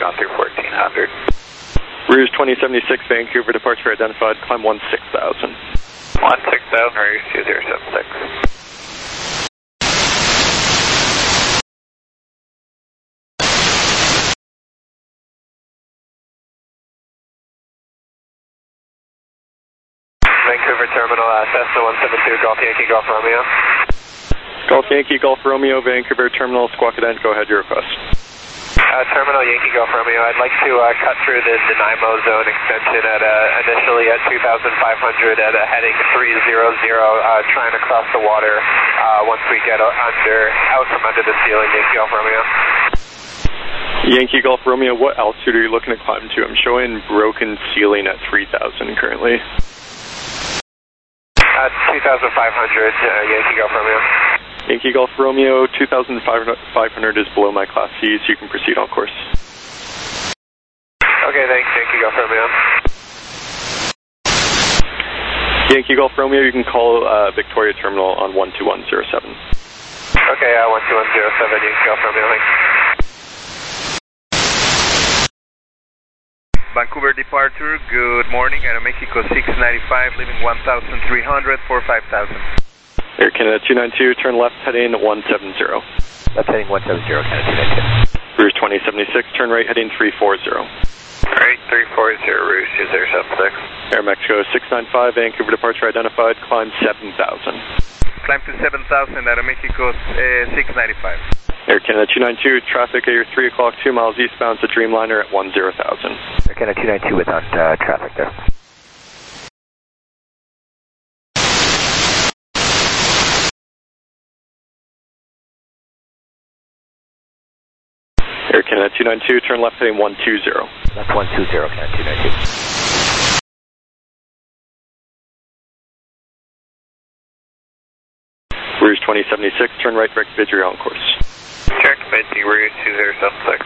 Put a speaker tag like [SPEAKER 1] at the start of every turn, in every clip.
[SPEAKER 1] gone through 1400.
[SPEAKER 2] Rouge 2076, Vancouver departure identified, climb 16,000.
[SPEAKER 1] 16,000, Rouge 2076. Vancouver Terminal, Cessna 172, Golf Yankee, Golf Romeo.
[SPEAKER 2] Golf Yankee, Golf Romeo, Vancouver Terminal, Squawk Cadet, go ahead, your request.
[SPEAKER 1] Terminal Yankee, Golf Romeo, I'd like to cut through the Nanaimo zone extension at initially at 2,500 at a heading 300, trying to cross the water once we get out from under the ceiling, Yankee, Golf Romeo.
[SPEAKER 2] Yankee Golf Romeo, what altitude are you looking to climb to? I'm showing broken ceiling at 3,000 currently.
[SPEAKER 1] 2,500, Yankee Golf Romeo.
[SPEAKER 2] Yankee Golf Romeo, 2,500 is below my Class C, so you can proceed on course.
[SPEAKER 1] Okay, thanks, Yankee Golf Romeo.
[SPEAKER 2] Yankee Golf Romeo, you can call Victoria Terminal on 12107.
[SPEAKER 1] Okay, 12107, Yankee Golf Romeo, thanks.
[SPEAKER 3] Vancouver departure, good morning, Aeromexico 695, leaving 1,300 for 5,000.
[SPEAKER 2] Air Canada 292, turn left heading 170.
[SPEAKER 4] Left heading 170, Canada 292.
[SPEAKER 2] Rouge 2076, turn right heading 340.
[SPEAKER 1] Right, 340, Rouge 2076.
[SPEAKER 2] Air Mexico 695, Vancouver departure identified, climb 7,000.
[SPEAKER 3] Climb to 7,000, Aeromexico 695.
[SPEAKER 2] Air Canada 292, traffic at your 3 o'clock, 2 miles eastbound to Dreamliner at 10,000.
[SPEAKER 4] Air Canada 292 without traffic there.
[SPEAKER 2] Air Canada 292, turn left heading 120.
[SPEAKER 4] Left 120, Canada 292.
[SPEAKER 2] Rouge 2076, turn right direct Vidri on course.
[SPEAKER 1] Check, Benji, Rouge 2076.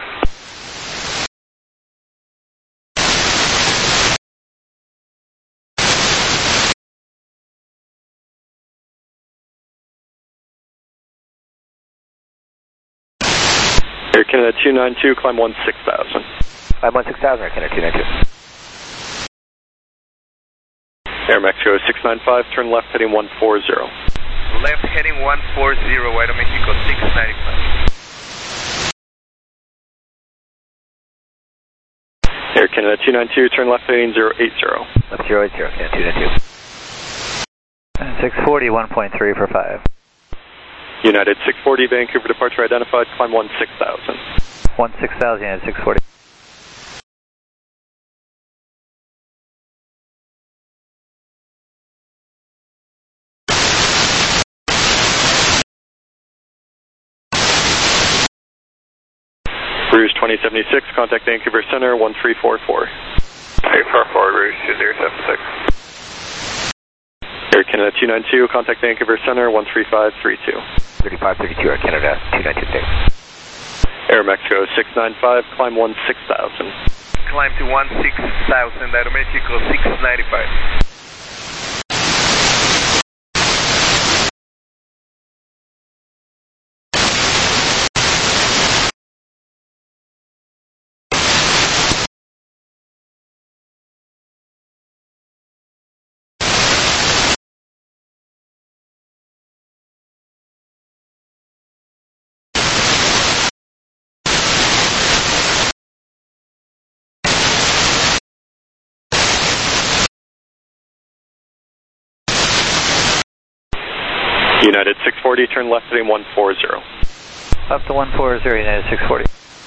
[SPEAKER 2] Air Canada 292, climb 16,000.
[SPEAKER 4] Climb 16,000, Air Canada 292.
[SPEAKER 2] Air Mexico 695, turn left heading 140.
[SPEAKER 3] Left heading 140, Aeromexico 695.
[SPEAKER 2] Air Canada 292, turn left heading 080.
[SPEAKER 4] Left 080, Canada 292.
[SPEAKER 5] 640, 1.3 for 5.
[SPEAKER 2] United 640, Vancouver departure identified, climb 16,000.
[SPEAKER 5] 16,000, United 640.
[SPEAKER 2] Rouge 2076, contact Vancouver Center 1344.
[SPEAKER 1] 344, Rouge 2076.
[SPEAKER 2] Air Canada 292, contact Vancouver Center 13532.
[SPEAKER 4] 3532, Air Canada 292.
[SPEAKER 2] Air Mexico 695, climb 16,000.
[SPEAKER 3] Climb to 16,000, Aeromexico 695.
[SPEAKER 2] United 640, turn left heading 140.
[SPEAKER 5] Up to 140, United 640.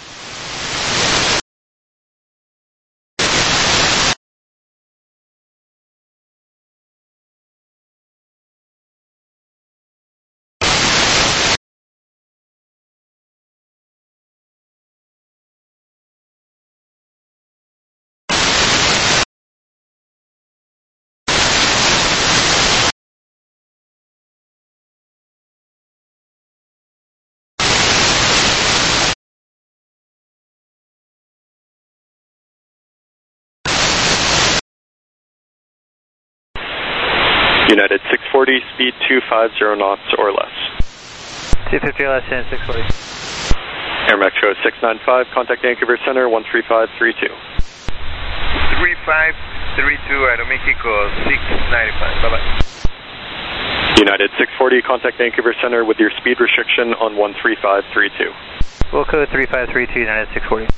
[SPEAKER 2] United 640, speed 250 knots or less.
[SPEAKER 5] 250 less, United 640.
[SPEAKER 2] Air Metro 695, contact Vancouver Center 13532.
[SPEAKER 3] 3532 Aeromexico 695. Bye-bye.
[SPEAKER 2] United 640, contact Vancouver Center with your speed restriction on 13532.
[SPEAKER 5] We'll code 3532 United 640.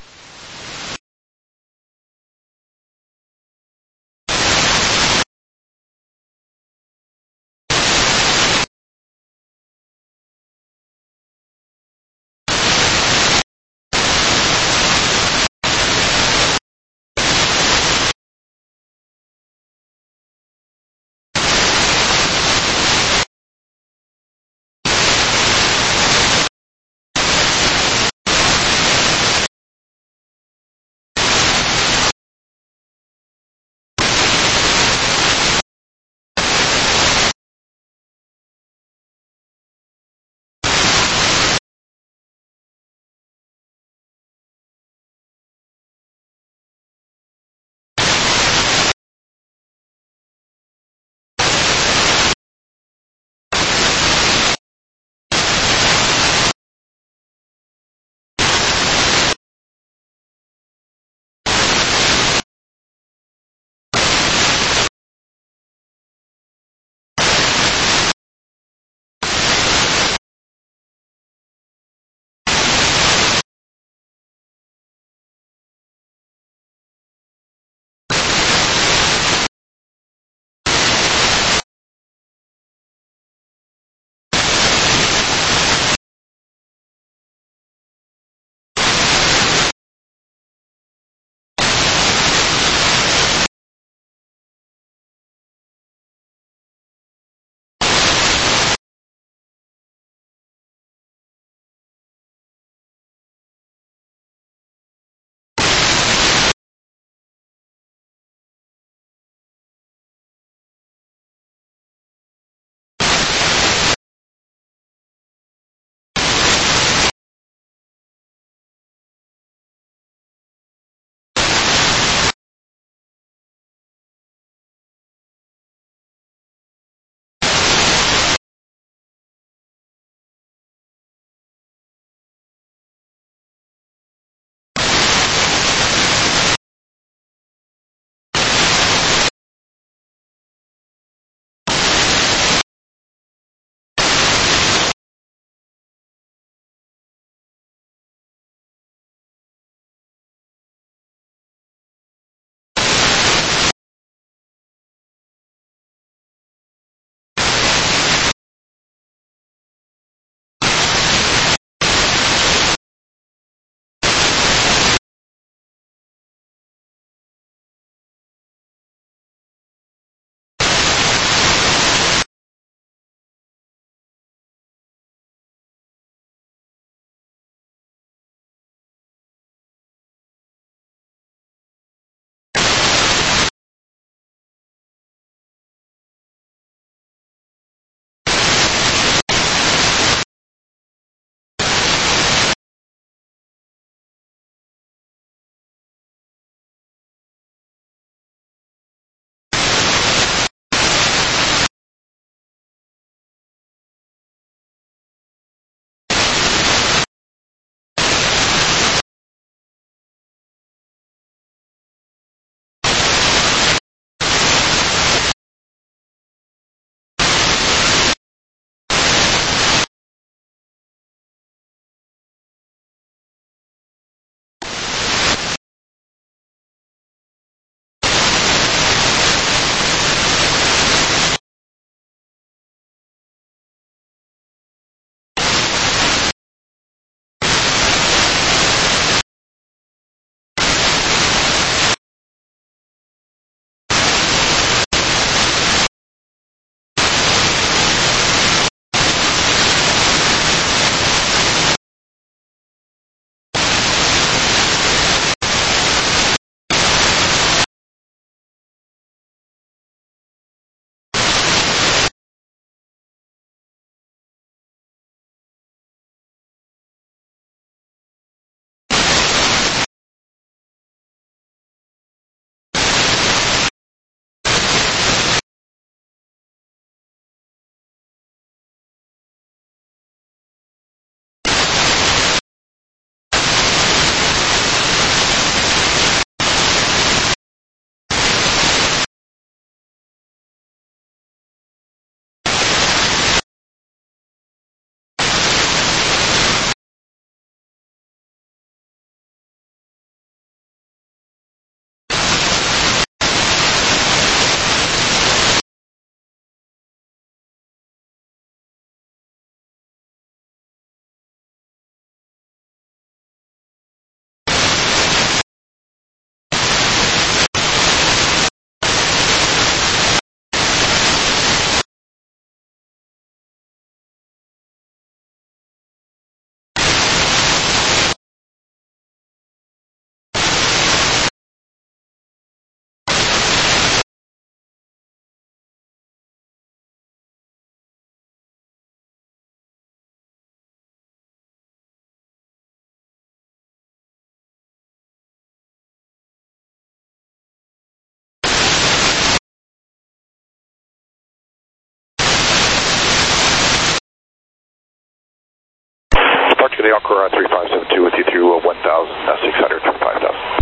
[SPEAKER 6] the Encore 3572 with you through 1,600 to 5,000.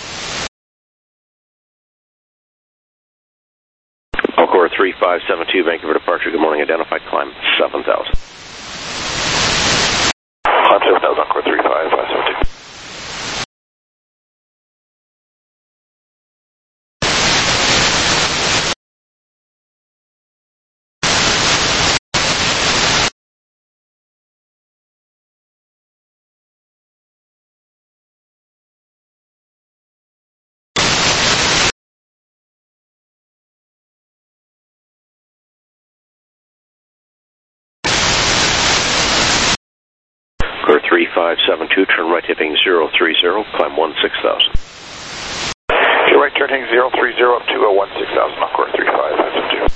[SPEAKER 7] Encore 3572, Vancouver departure, good morning, identified, climb 7,000.
[SPEAKER 6] Climb 7,000, Encore 3572.
[SPEAKER 7] Encore 3572, turn right heading 030, climb 16,000.
[SPEAKER 6] Your right turn heading 030 up to 16,000, Encore 3572.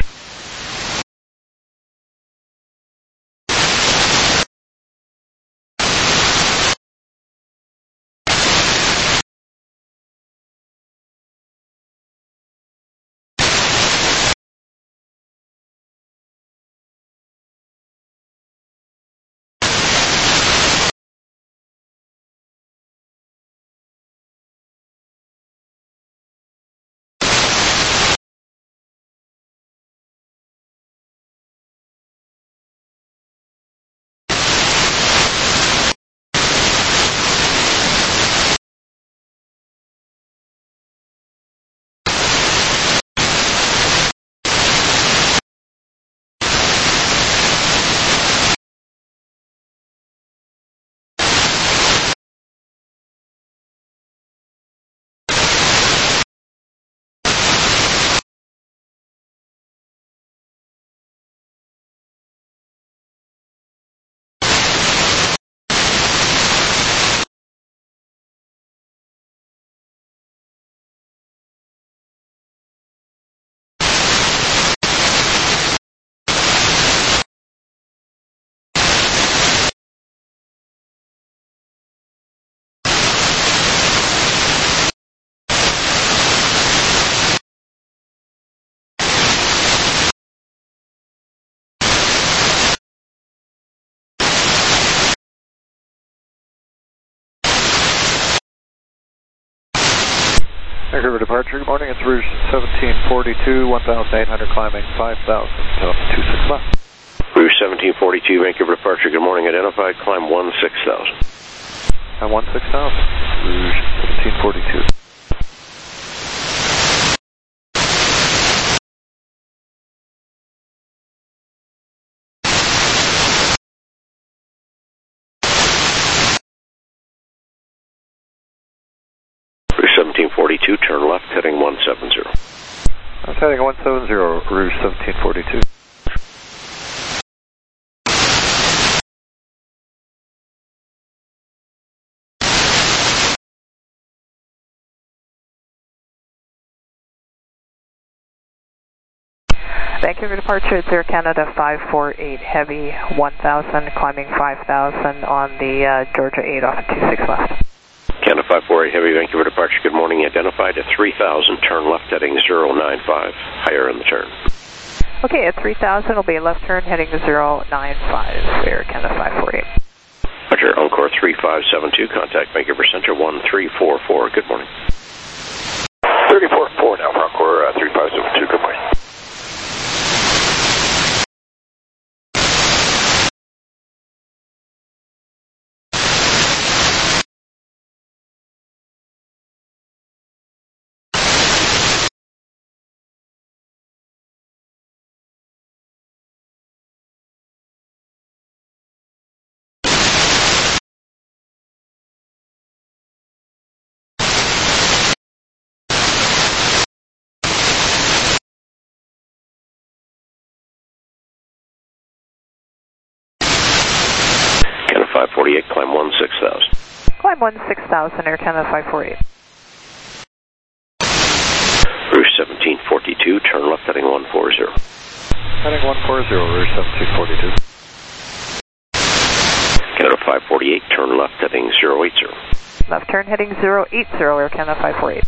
[SPEAKER 8] Vancouver departure, good morning, it's Rouge 1742, 1,800 climbing 5,000, till 26 left.
[SPEAKER 7] Rouge 1742, Vancouver departure, good morning, identified, climb 16,000.
[SPEAKER 8] And 16,000, Rouge 1742.
[SPEAKER 7] Rouge 1742, turn left heading 170.
[SPEAKER 8] That's heading 170, Rouge 1742.
[SPEAKER 9] Vancouver departure at Air Canada 548 Heavy 1000, climbing 5000 on the Georgia 8 off at 26 left.
[SPEAKER 7] Canada 548 Heavy, Vancouver departure, good morning, identified at 3,000, turn left heading 095, higher in the turn.
[SPEAKER 9] Okay, at 3000 will be a left turn heading 095, Air Canada 548.
[SPEAKER 7] Roger, Encore 3572, contact Vancouver Center 1344, good morning.
[SPEAKER 6] 34-4 now for Encore 3572, good morning.
[SPEAKER 7] Canada 548, climb 16,000.
[SPEAKER 9] Climb 16,000, Air Canada 548.
[SPEAKER 7] Rouge 1742, turn left heading 140.
[SPEAKER 8] Heading 140, Rouge 1742.
[SPEAKER 7] Canada 548, turn left heading 080.
[SPEAKER 9] Left turn heading 080, Air Canada 548.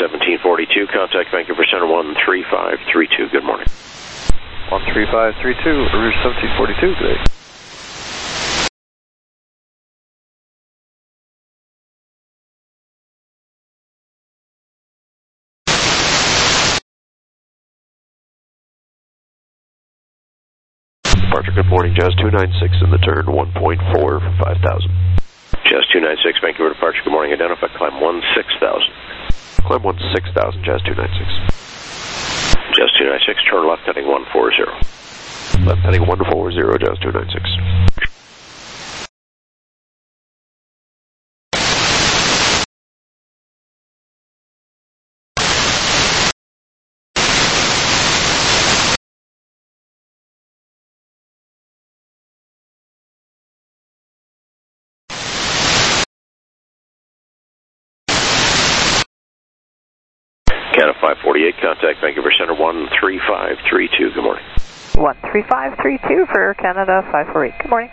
[SPEAKER 7] 1742, contact Vancouver Center 13532. Good morning.
[SPEAKER 8] 13532, Rouge 1742, good day.
[SPEAKER 10] Departure, good morning, Jazz 296 in the turn, 1.4 for 5,000.
[SPEAKER 7] Jazz 296, Vancouver departure, good morning, identify, climb 16,000.
[SPEAKER 10] Climb 16,000, Jazz 296.
[SPEAKER 7] Jazz 296, turn left heading 140.
[SPEAKER 10] Left heading 140, Jazz 296.
[SPEAKER 7] Canada 548, contact Vancouver Center 13532. Good morning.
[SPEAKER 9] 13532 for Canada 548. Good morning.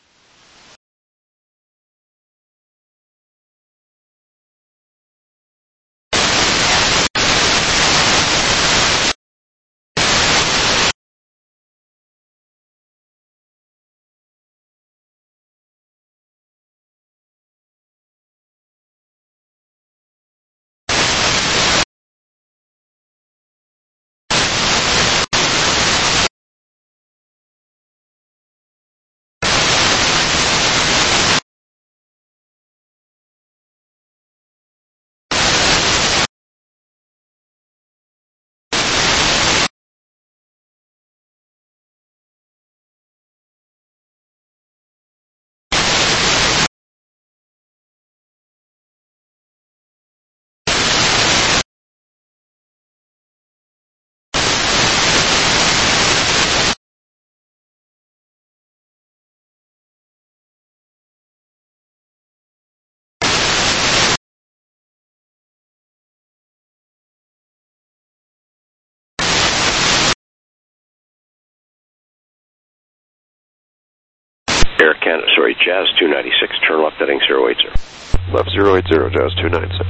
[SPEAKER 7] Air Canada, sorry, Jazz 296, turn left heading 080.
[SPEAKER 10] Left 080, Jazz 296.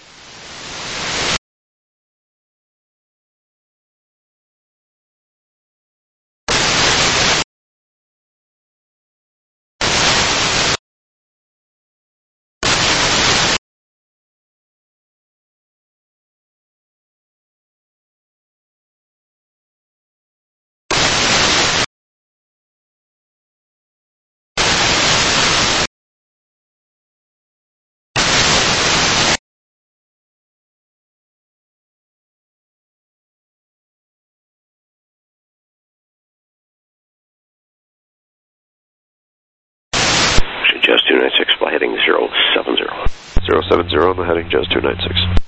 [SPEAKER 7] Jazz 296, fly heading 070.
[SPEAKER 10] 070 on the heading, Jazz 296.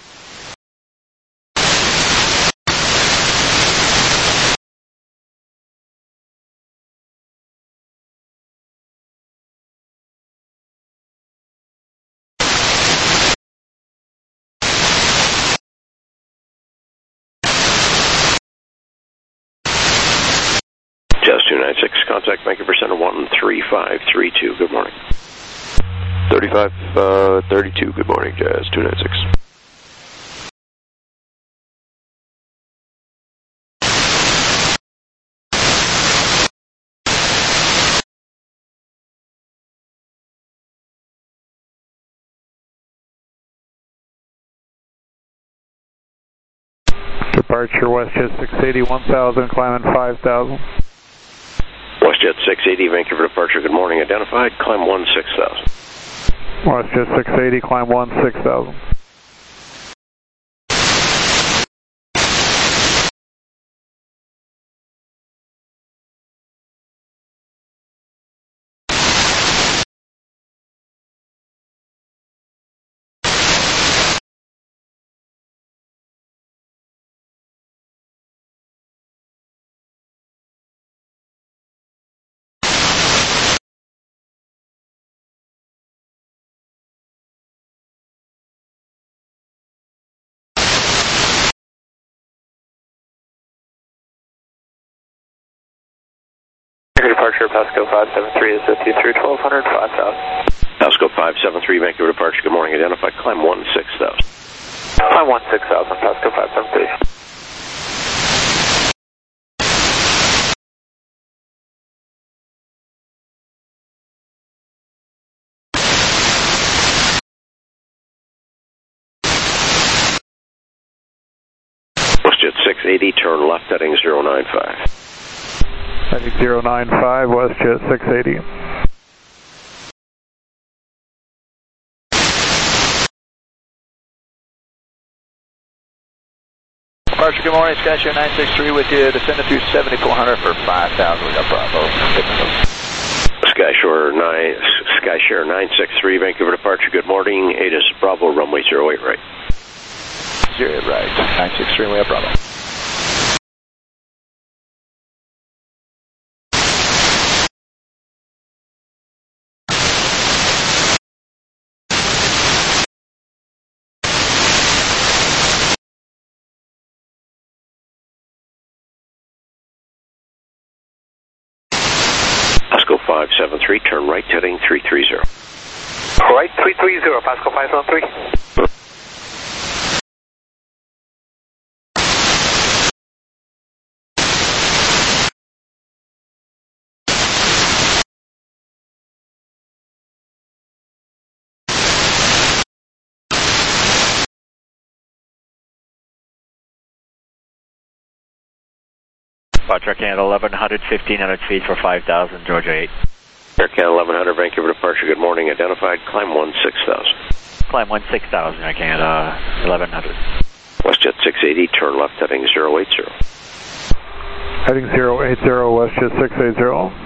[SPEAKER 7] Jazz 296, contact Vancouver Center 13532. Good morning.
[SPEAKER 10] 3532, good morning, Jazz 296.
[SPEAKER 8] Departure WestJet 680, 1000, climbing 5000.
[SPEAKER 7] WestJet 680, Vancouver departure, good morning, identified, climb 16,000.
[SPEAKER 8] WestJet 680, climb 16,000.
[SPEAKER 1] Departure, Pasco 573 is 53, 1200, 5000.
[SPEAKER 7] Pasco 573, Vancouver departure, good morning, identified, climb 16,000.
[SPEAKER 1] Climb 16,000, Pasco 573.
[SPEAKER 7] WestJet 680, turn left heading 095.
[SPEAKER 8] Heading 095, WestJet 680.
[SPEAKER 11] Departure, good morning, SkyShare 963 with you, descending through 7400 for 5,000, we got Bravo.
[SPEAKER 7] Skyshare 963, Vancouver departure, good morning, ATIS Bravo, runway 08 right.
[SPEAKER 11] 08 right, 963, we have Bravo.
[SPEAKER 7] Pasco 573, turn right heading 330.
[SPEAKER 1] Right 330, Pasco 573.
[SPEAKER 5] Departure Canada 1100, 1500 feet for 5,000, Georgia 8.
[SPEAKER 7] Air Canada 1100, Vancouver departure, good morning, identified, climb 16,000.
[SPEAKER 5] Climb 16,000, Air Canada 1100.
[SPEAKER 7] WestJet 680, turn left heading 080.
[SPEAKER 8] Heading 080, WestJet 680.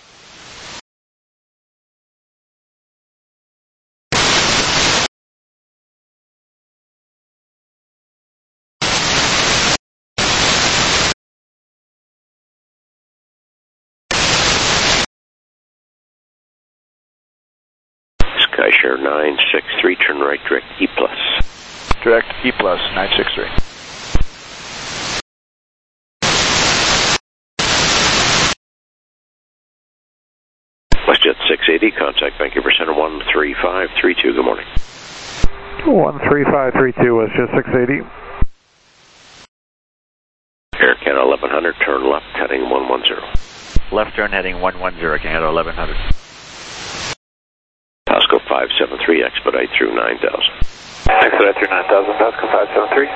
[SPEAKER 7] Skyshare 963, turn right direct E+.
[SPEAKER 11] Direct E+, 963.
[SPEAKER 7] WestJet 680, contact Vancouver Center 13532, good morning.
[SPEAKER 8] 13532, WestJet 680.
[SPEAKER 7] Air Canada 1100, turn left heading 110.
[SPEAKER 5] Left turn heading 110, Canada 1100.
[SPEAKER 7] Pasco 573, expedite through 9,000.
[SPEAKER 1] Expedite through 9,000, Pasco 573.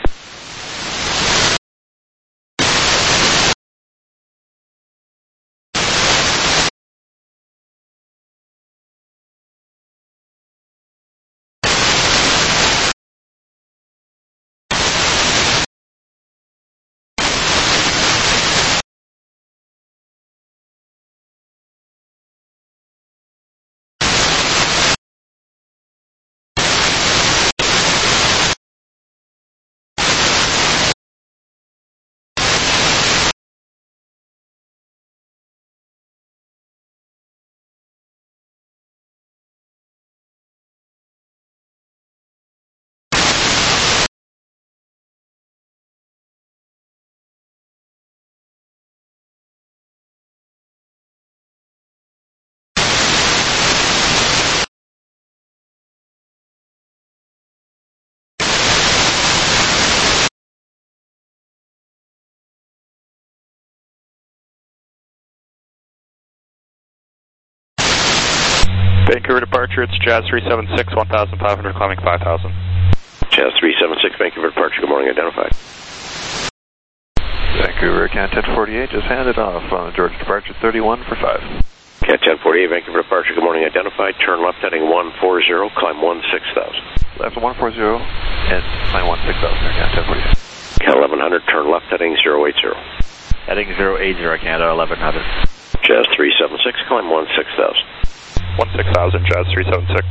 [SPEAKER 2] Vancouver departure, it's Jazz 376, 1,500, climbing 5,000.
[SPEAKER 7] Jazz 376, Vancouver departure, good morning, identified.
[SPEAKER 10] Vancouver, Cat 1048, just handed off on the Georgia departure 31 for 5.
[SPEAKER 7] Cat 1048, Vancouver departure, good morning, identified. Turn left heading 140, climb 16,000.
[SPEAKER 10] Left 140 and climb 16,000, Cat 1048.
[SPEAKER 7] Cat 1100, turn left heading 080.
[SPEAKER 5] Heading 080, Canada 1100.
[SPEAKER 7] Jazz 376, climb 16,000.
[SPEAKER 2] 16,000, Jazz 376.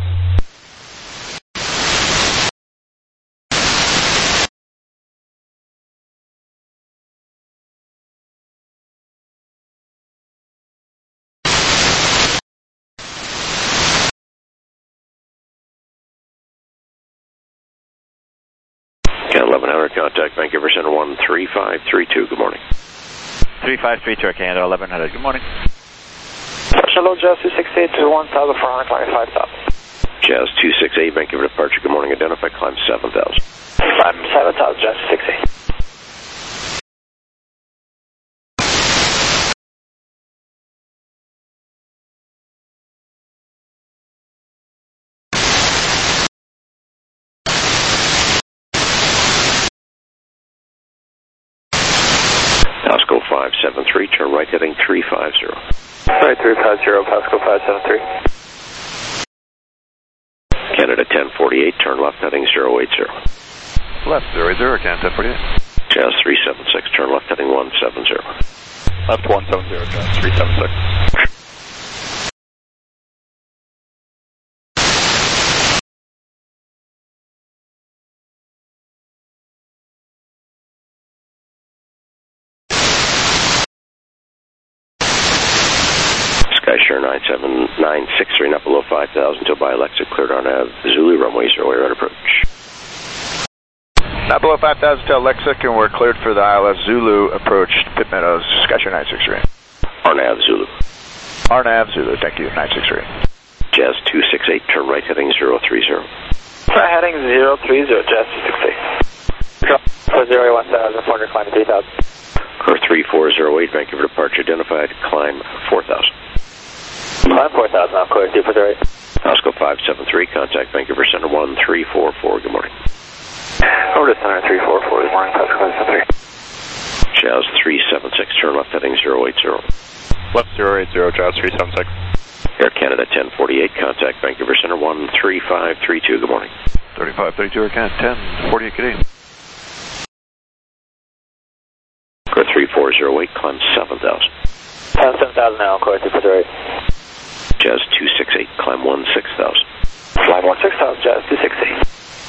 [SPEAKER 7] Cat 1100, contact Vancouver Center 13532, good morning.
[SPEAKER 5] 3532, Canada 1100, good morning.
[SPEAKER 1] Hello, Jazz 268 to 1,400, climb 5,000.
[SPEAKER 7] Jazz 268, Vancouver departure, good morning, identified, climb 7,000.
[SPEAKER 11] Climb 7,000, just 60.
[SPEAKER 7] Pasco 573, turn right heading 350.
[SPEAKER 11] Right, 350, Pasco 573.
[SPEAKER 7] Canada 1048, turn left heading 080.
[SPEAKER 8] Left 080, Canada 1048.
[SPEAKER 7] Jazz 376, turn left heading 170.
[SPEAKER 2] Left 170, Jazz 376.
[SPEAKER 7] Skyshare 97963, not below 5,000 till by Alexa, cleared on Zulu, runway 08 at approach.
[SPEAKER 11] Not below 5,000 till Lexic, and we're cleared for the ILS Zulu approach, Pit Meadows, Skyshare 963.
[SPEAKER 7] RNAV Zulu.
[SPEAKER 11] RNAV Zulu, thank you, 963.
[SPEAKER 7] Jazz 268, turn right heading 030.
[SPEAKER 11] Right heading 030, Jazz 268. For 0-1000, climb 3,000.
[SPEAKER 7] Car 3408, Vancouver departure identified, climb 4,000.
[SPEAKER 11] Climb 4,000, I'm clear, 248.
[SPEAKER 7] Pasco 573, contact Vancouver Center 1344, good morning.
[SPEAKER 11] Over to Center 344, good morning, Pasco 573.
[SPEAKER 7] Jazz 376, turn left heading 080.
[SPEAKER 2] Left 080, Jazz 376.
[SPEAKER 7] Air Canada 1048, contact Vancouver Center 13532, good morning.
[SPEAKER 8] 3532, Air Canada 1048, Canadian.
[SPEAKER 7] Car 3408, climb 7,000.
[SPEAKER 11] Climb 7,000 now, clear, 248.
[SPEAKER 7] Jazz 268, climb 16,000.
[SPEAKER 11] Climb 16,000, Jazz 260.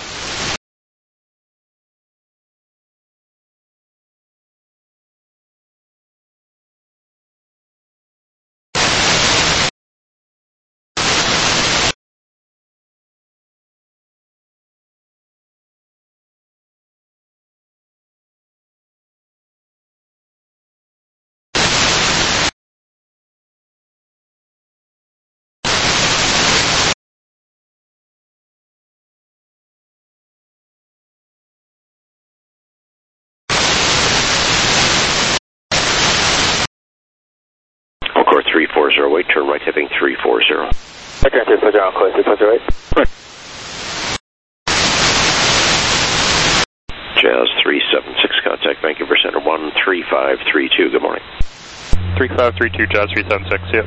[SPEAKER 7] Car 3408, turn right heading 340.
[SPEAKER 11] Okay, 340, I'm clear, 348.
[SPEAKER 7] Jazz 376, contact Vancouver Center 13532, good morning.
[SPEAKER 2] 3532, Jazz 376, yep.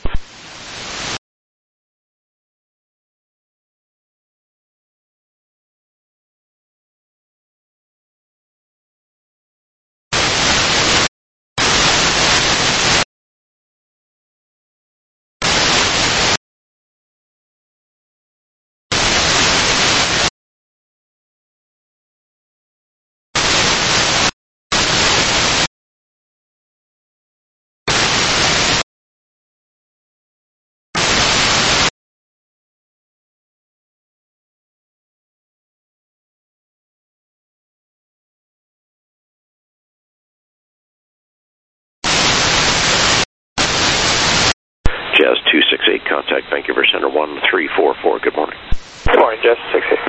[SPEAKER 7] Jazz 268, contact Vancouver Center 1344, good morning.
[SPEAKER 11] Good morning, Jazz 268.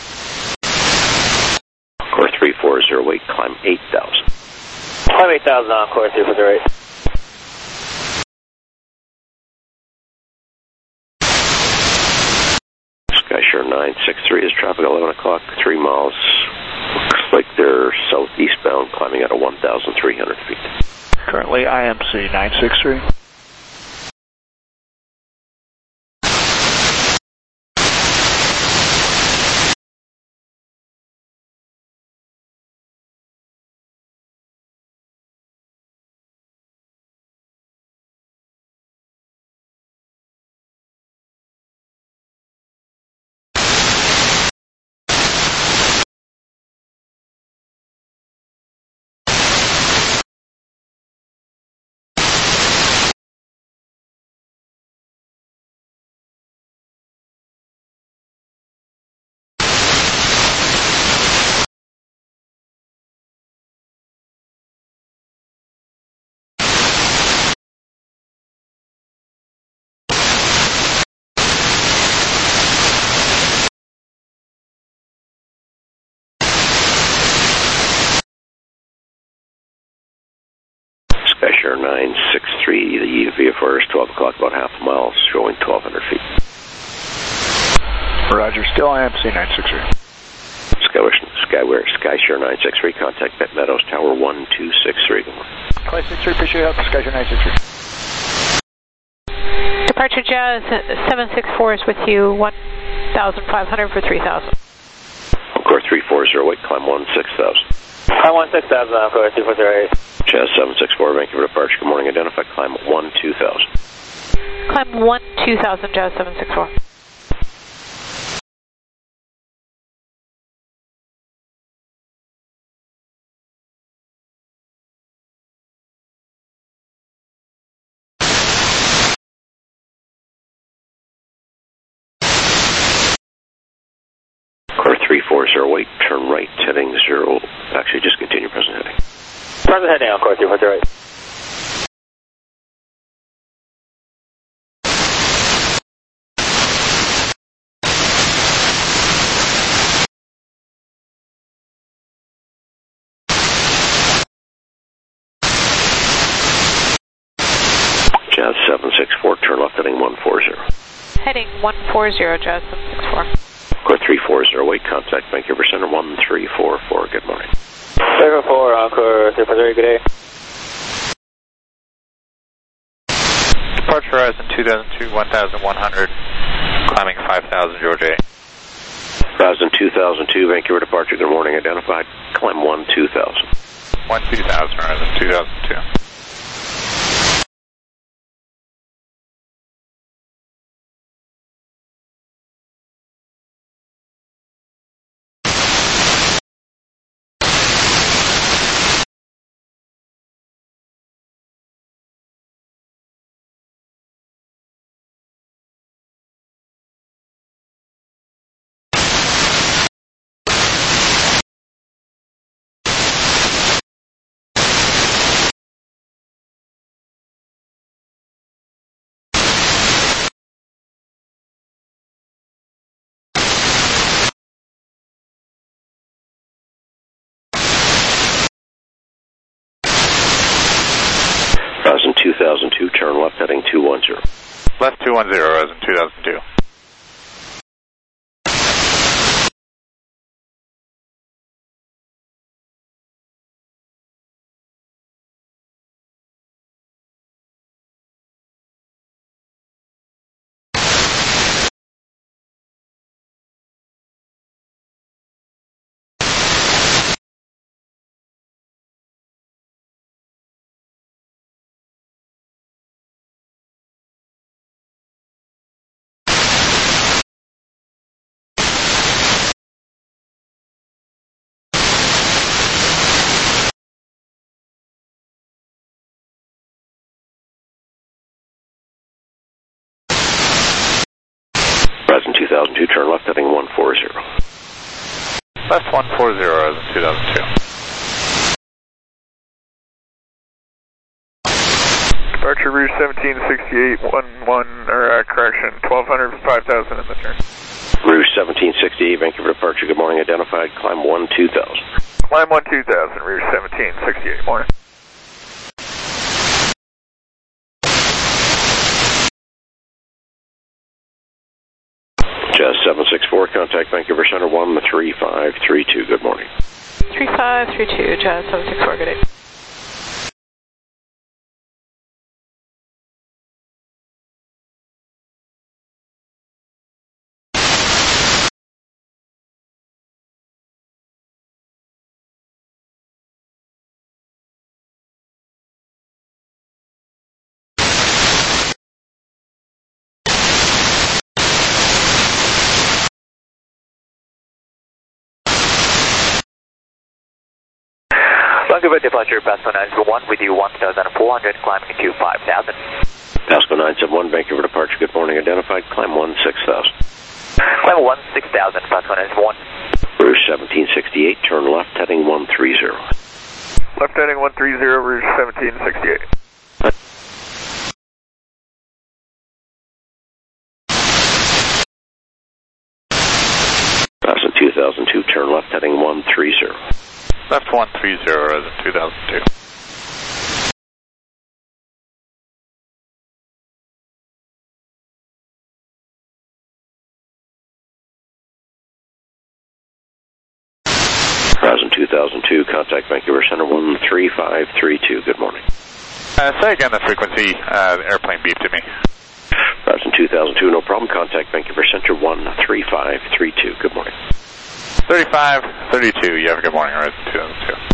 [SPEAKER 7] Car 3408, climb 8,000.
[SPEAKER 11] Climb 8,000 on clear, 348.
[SPEAKER 7] Skyshare 963 is traffic 11 o'clock, 3 miles. Looks like they're southeastbound, climbing out of 1,300 feet.
[SPEAKER 11] Currently IMC 963.
[SPEAKER 7] Share 963, the VFR is 12 o'clock, about half a mile, showing 1,200 feet.
[SPEAKER 11] Roger, still IMC 963.
[SPEAKER 7] Skyshare 963, contact Bet Meadows Tower 1263.
[SPEAKER 11] Clay 63, appreciate your help. Skyshare 963.
[SPEAKER 9] Departure Jazz 764 is with you, 1,500 for 3,000.
[SPEAKER 7] Encore 3408, climb 16,000.
[SPEAKER 11] Climb 16,000, Encore 3408.
[SPEAKER 7] Jazz 764, Vancouver departure, good morning, identify, climb 12,000.
[SPEAKER 9] Climb 12,000, Jazz 764.
[SPEAKER 7] Car 3408, turn right, heading 0. Actually, just continue present heading.
[SPEAKER 11] Present heading on Car 3408.
[SPEAKER 7] Jazz 764, turn left, heading 140.
[SPEAKER 9] Heading 140, Jazz 764.
[SPEAKER 7] Car 3408, contact Vancouver Center 1344, good morning.
[SPEAKER 11] 344, Encore 343, good day.
[SPEAKER 3] Departure Horizon 2002, 1,100, climbing 5,000, Georgia 8.
[SPEAKER 7] Horizon 2002, Vancouver departure, good morning, identified, climb 12,000.
[SPEAKER 3] 12,000, Horizon 2002.
[SPEAKER 7] Horizon 2002, turn left, heading 210.
[SPEAKER 3] Left 210, Horizon 2002.
[SPEAKER 7] Horizon 2002, turn left, heading 140.
[SPEAKER 3] Left 140, Horizon 2002.
[SPEAKER 8] Departure Rouge 1768, 1,200 for 5,000 in the turn.
[SPEAKER 7] Rouge 1768, Vancouver departure, good morning, identified, climb 12,000.
[SPEAKER 8] Climb 12,000, Rouge 1768, morning.
[SPEAKER 7] Jazz 764, contact Vancouver Center 13532, good morning.
[SPEAKER 9] 3532, Jazz 764, good day.
[SPEAKER 11] Vancouver departure, Pasco 971 with you 1,400, climbing to 5,000.
[SPEAKER 7] Pasco 971, Vancouver departure, good morning, identified, climb 16,000.
[SPEAKER 11] Climb 16,000, Pasco 971.
[SPEAKER 7] Rouge 1768, turn left, heading 130.
[SPEAKER 8] Left heading 130, Rouge 1768.
[SPEAKER 7] Pasco 2002, turn left, heading 130.
[SPEAKER 3] Left 130, Horizon 2002.
[SPEAKER 7] Verizon 2002, contact Vancouver Center 13532. Good morning.
[SPEAKER 12] Say again the frequency. The airplane beeped at me.
[SPEAKER 7] Verizon 2002, no problem. Contact Vancouver Center 13532. Good morning.
[SPEAKER 12] 3532. You have a good morning, Verizon 2002.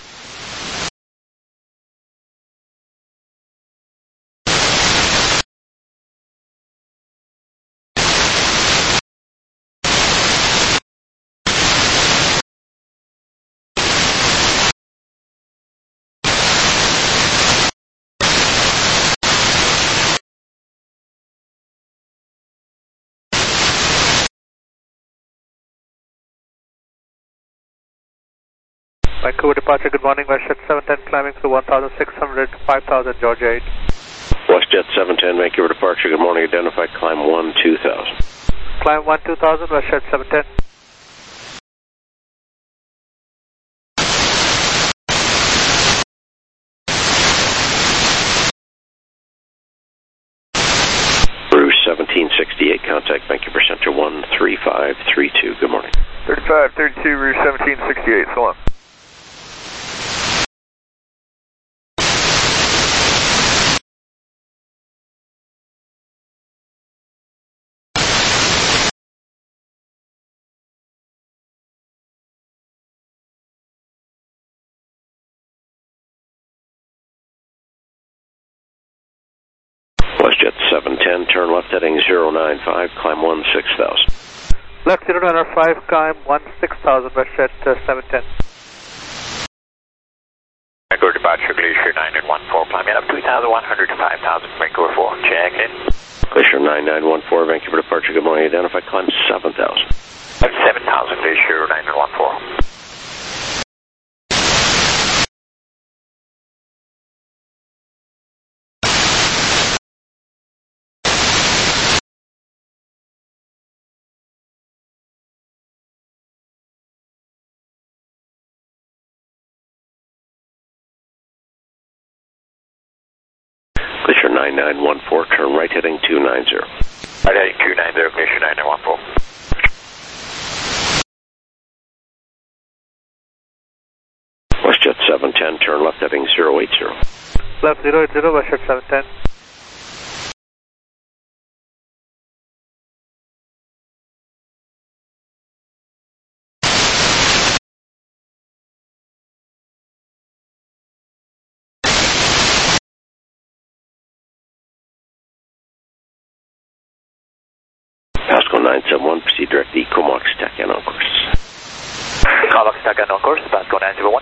[SPEAKER 8] Vancouver departure, good morning, WestJet 710 climbing through 1,600, 5,000, Georgia 8.
[SPEAKER 7] WestJet 710, Vancouver departure, good morning, identified climb 1-2000.
[SPEAKER 8] Climb 1-2000, WestJet 710.
[SPEAKER 7] Rouge 1768, contact Vancouver Center 13532. Good morning.
[SPEAKER 3] 3532, Rouge 1768, so on.
[SPEAKER 7] WestJet 710, turn left heading 095, climb 1-6000.
[SPEAKER 8] Left 095, climb 1-6000, WestJet 710.
[SPEAKER 5] Vancouver departure, Glacier 9914, climbing up 2,100 to 5,000, Vancouver 4, check in.
[SPEAKER 7] Glacier 9914, Vancouver departure, good morning, identified climb 7,000.
[SPEAKER 5] 7,000, Glacier 9914.
[SPEAKER 7] Glacier 9914, turn right heading 290.
[SPEAKER 5] Right heading 290, Glacier 9914.
[SPEAKER 7] WestJet 710, turn left heading 080.
[SPEAKER 8] Left 080, WestJet 710.
[SPEAKER 7] Pasco 971, proceed direct to Comox TACAN on course.
[SPEAKER 5] Comox TACAN on course, Pasco 971.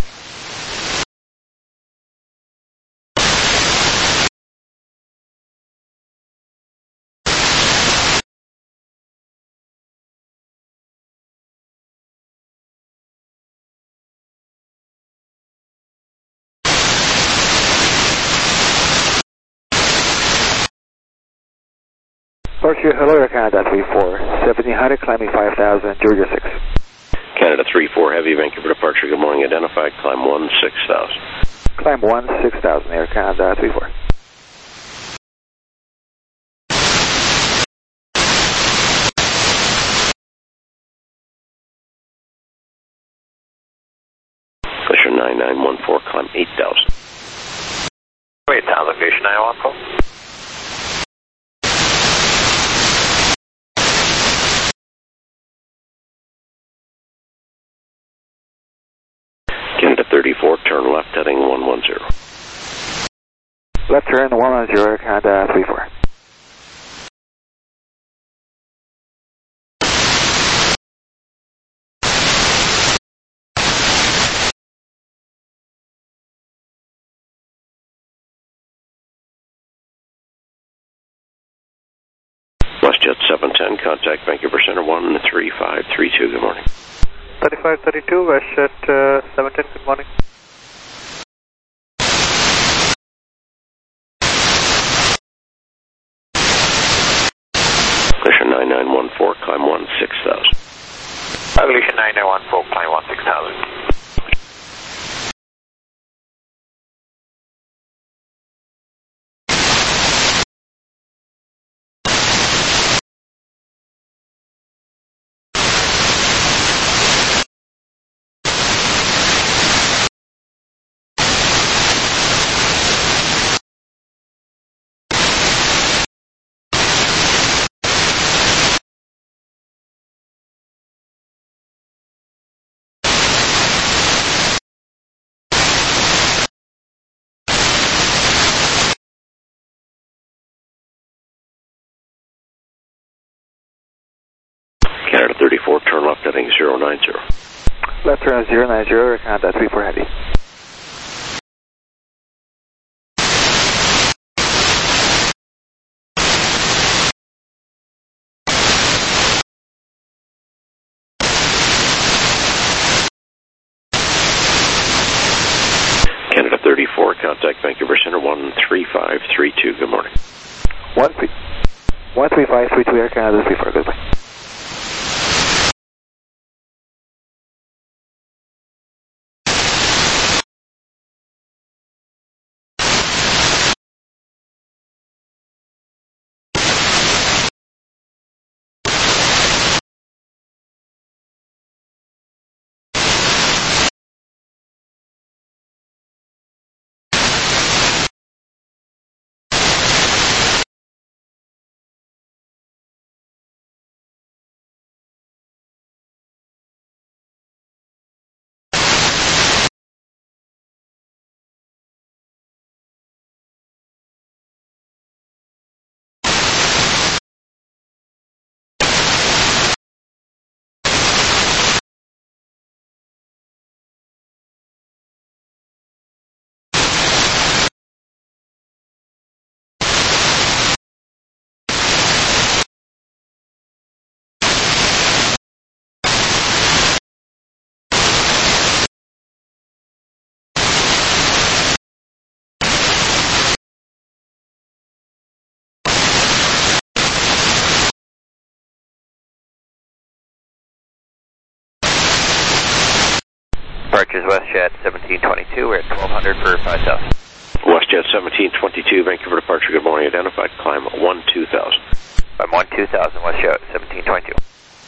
[SPEAKER 11] Departure, hello, Air Canada 34, 1700, climbing 5,000, Georgia 6.
[SPEAKER 7] Canada 34, heavy, Vancouver departure, good morning, identified, climb 1-6000.
[SPEAKER 11] Climb 1-6000, Air Canada 34.
[SPEAKER 7] Glacier 9914, climb 8,000.
[SPEAKER 5] 8,000, Glacier 9914.
[SPEAKER 7] Canada 34, turn left heading 110.
[SPEAKER 11] Left turn 110, Air Canada 34.
[SPEAKER 7] WestJet 710, contact Vancouver Center 13532. Good morning.
[SPEAKER 8] 3532, WestJet 710, good morning.
[SPEAKER 7] Glacier 9914, climb 1-6000.
[SPEAKER 5] Glacier 9914, climb 1-6000.
[SPEAKER 7] Canada 34, turn left heading 090.
[SPEAKER 8] Left turn 090, Air Canada 34 heavy.
[SPEAKER 7] Canada 34, contact Vancouver Center 13532, good morning.
[SPEAKER 8] 13532, Air Canada 34, goodbye.
[SPEAKER 4] Departures WestJet 1722, we're at 1200 for 5000.
[SPEAKER 7] WestJet 1722, Vancouver departure, good morning, identified, climb 12000.
[SPEAKER 4] I'm 12000, WestJet 1722.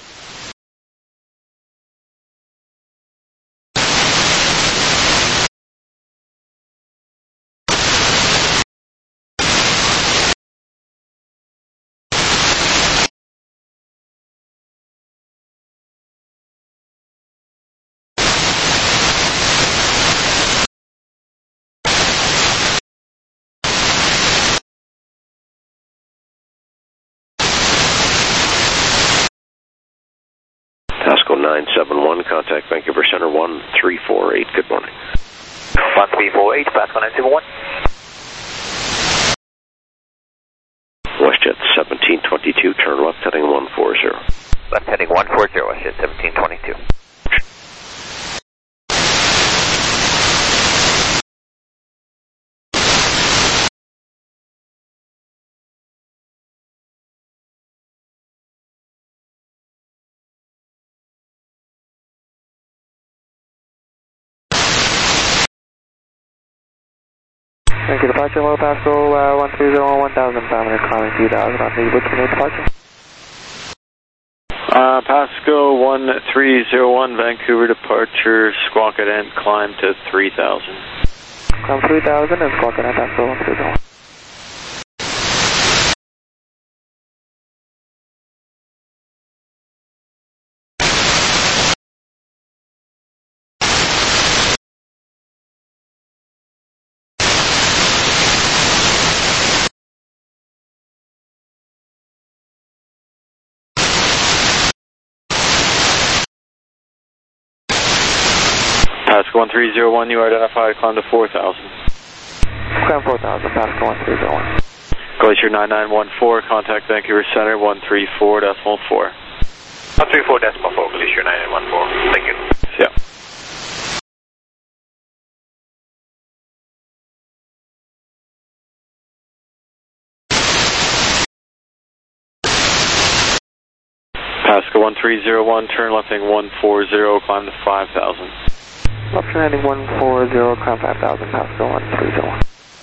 [SPEAKER 7] Pasco 971, contact Vancouver Center 1348, good morning.
[SPEAKER 4] 1348, Pasco 971.
[SPEAKER 7] WestJet 1722, turn left heading 140.
[SPEAKER 4] Left heading 140, WestJet 1722.
[SPEAKER 8] Thank you, departure, low Pasco 130 on 1500, climbing 2000 on the Wichita departure.
[SPEAKER 2] Pasco 1301, Vancouver departure, squawk at end, climb to 3000.
[SPEAKER 8] Climb 3000 and squawk at end, Pasco 130.
[SPEAKER 2] Pasco 1301, you are identified, climb to 4000.
[SPEAKER 8] Climb 4000, Pasco 1301.
[SPEAKER 2] Glacier 9914, contact Vancouver Center 134.4.
[SPEAKER 5] 134.4, Glacier 9914, thank you.
[SPEAKER 2] Yeah. Pasco 1301, turn left heading 140, climb to 5000.
[SPEAKER 8] Left turn heading 140, climb 5000, Pasco 130.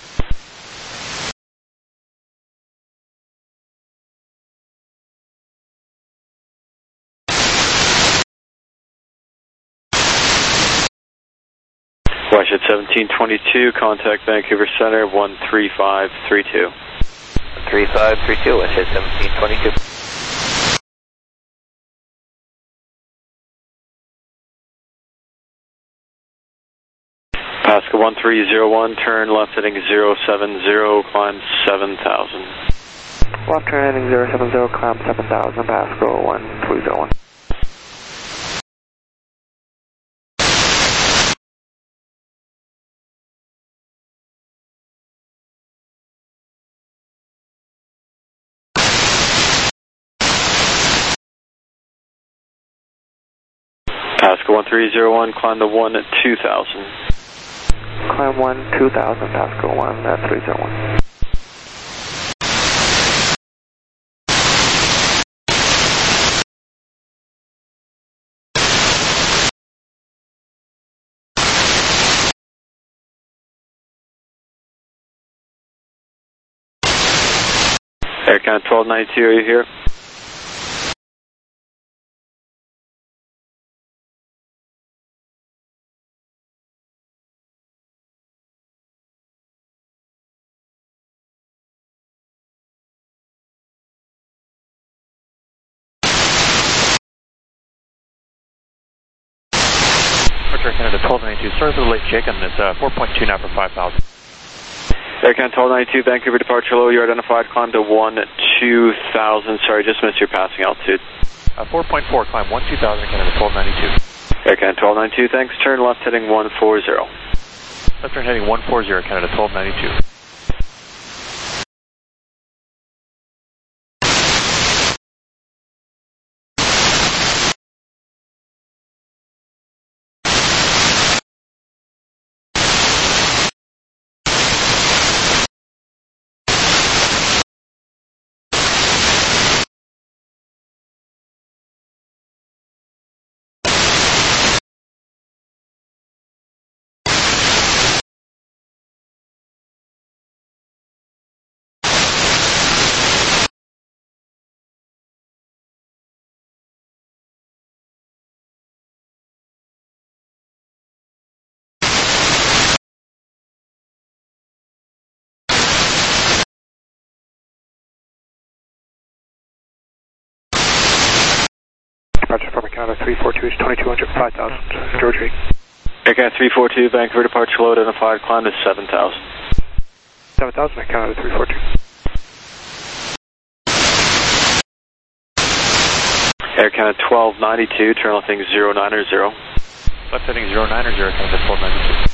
[SPEAKER 2] WestJet 1722, contact Vancouver Center 13532.
[SPEAKER 4] 3532, WestJet 1722.
[SPEAKER 2] Pasco 1301, turn left heading 070, climb 7000.
[SPEAKER 8] Left turn heading 070, climb 7000, Pasco 1301.
[SPEAKER 2] Pasco 1301, climb to 1-2000.
[SPEAKER 13] Climb 1-2000, Pasco 1301.
[SPEAKER 2] Air Canada 1292, are you here?
[SPEAKER 11] Air Canada 1292, sorry for the late check-in, it's 4.2 now for 5,000.
[SPEAKER 2] Air Canada 1292, Vancouver departure low, you're identified, climb to 1-2000, sorry, just missed your passing altitude.
[SPEAKER 11] 4.4, climb 1-2000, Canada 1292.
[SPEAKER 2] Air Canada 1292, thanks, turn left heading 140.
[SPEAKER 11] Left turn heading 140, Canada 1292.
[SPEAKER 8] Departure from Canada 342 is 2200, 5000, George 8.
[SPEAKER 2] Air Canada 342, Vancouver departure low, identified, climb to 7000.
[SPEAKER 8] 7000, Canada 342.
[SPEAKER 2] Air Canada 1292, turn left heading 090.
[SPEAKER 11] Left heading 090, Canada 1292.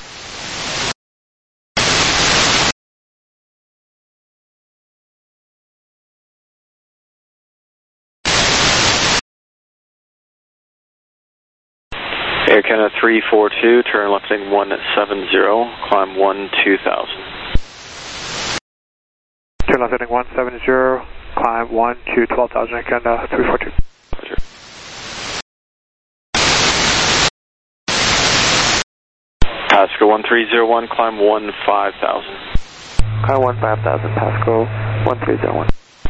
[SPEAKER 2] Air Canada 342, turn left heading 170, climb 1-2000.
[SPEAKER 8] Turn left heading 170, climb 1-12,000, Air Canada 342.
[SPEAKER 2] Roger. Pasco 1301, climb 1-5000.
[SPEAKER 13] Climb 1-5000, Pasco 1301.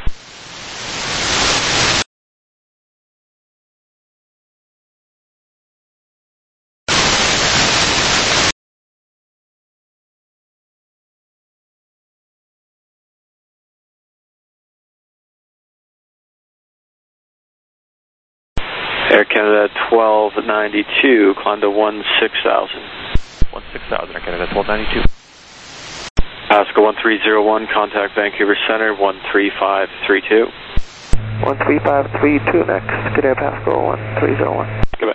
[SPEAKER 2] Air Canada 1292, climb to 1-6000.
[SPEAKER 11] 1-6000, Air Canada 1292.
[SPEAKER 2] Pasco 1301, contact Vancouver Center 13532.
[SPEAKER 13] 13532 next, good air Pasco 1301.
[SPEAKER 2] Goodbye.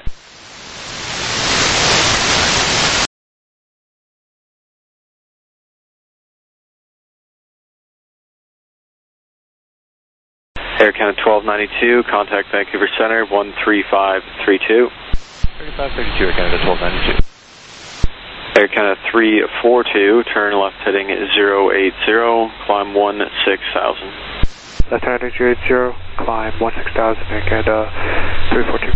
[SPEAKER 2] Air Canada 1292, contact Vancouver Center 13532.
[SPEAKER 11] 3532, Air Canada 1292.
[SPEAKER 2] Air Canada 342, turn left heading 080, climb 16000.
[SPEAKER 8] Left turn heading 080, climb 16000, Air Canada 342.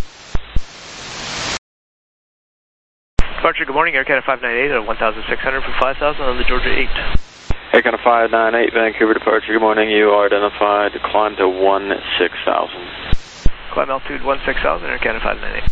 [SPEAKER 14] Departure, good morning, Air Canada 598 at 1,600 for 5,000 on the Georgia 8.
[SPEAKER 2] Air Canada 598, Vancouver departure, good morning, you are identified, climb to 16000.
[SPEAKER 14] Climb altitude 16,000, Air Canada 598.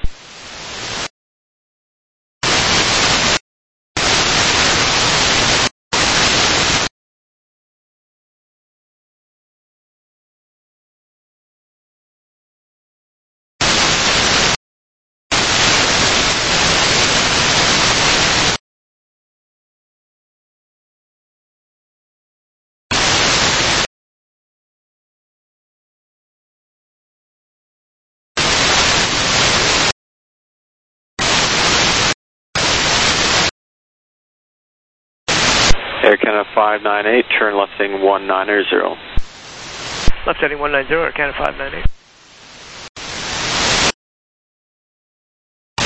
[SPEAKER 2] Air Canada 598, turn left heading 190.
[SPEAKER 14] Left heading 190, Air Canada 598.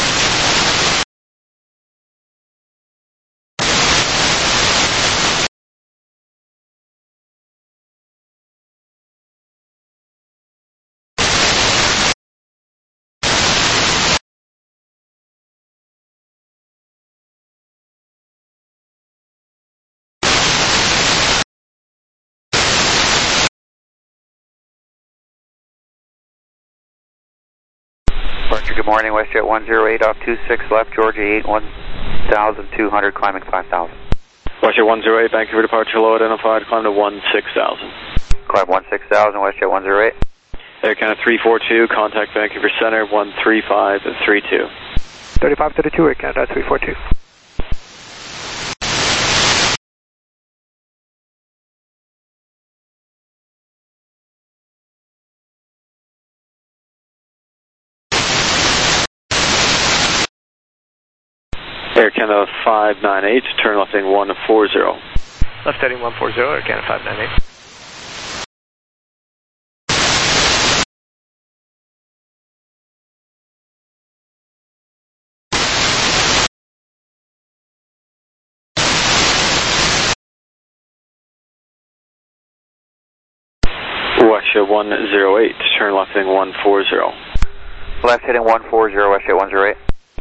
[SPEAKER 4] Departure, good morning, WestJet 108 off 26 left, Georgia 8, 1,200, climbing 5,000.
[SPEAKER 2] WestJet 108, thank you for departure, low identified, climb to 16,000.
[SPEAKER 4] Climb 16,000, WestJet 108.
[SPEAKER 2] Air Canada 342, contact Vancouver Center, 13532.
[SPEAKER 8] 3532, Air Canada 342.
[SPEAKER 2] Air Canada 598, turn left heading 140.
[SPEAKER 14] Left heading 140, Air Canada 598.
[SPEAKER 2] WestJet 108, turn left heading 140.
[SPEAKER 4] Left heading 140, WestJet 108.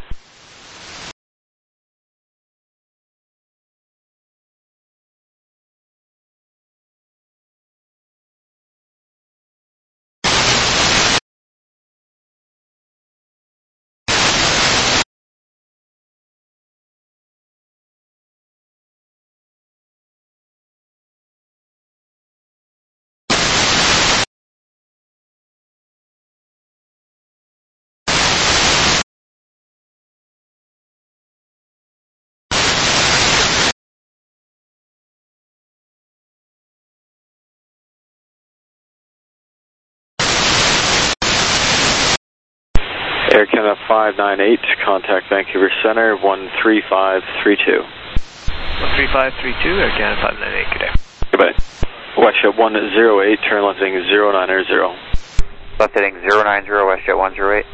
[SPEAKER 2] Air Canada 598, contact Vancouver Center, 13532.
[SPEAKER 14] 13532, Air Canada 598, good day.
[SPEAKER 2] Goodbye. WestJet 108, turn left heading 090.
[SPEAKER 4] Left heading 090, WestJet 108.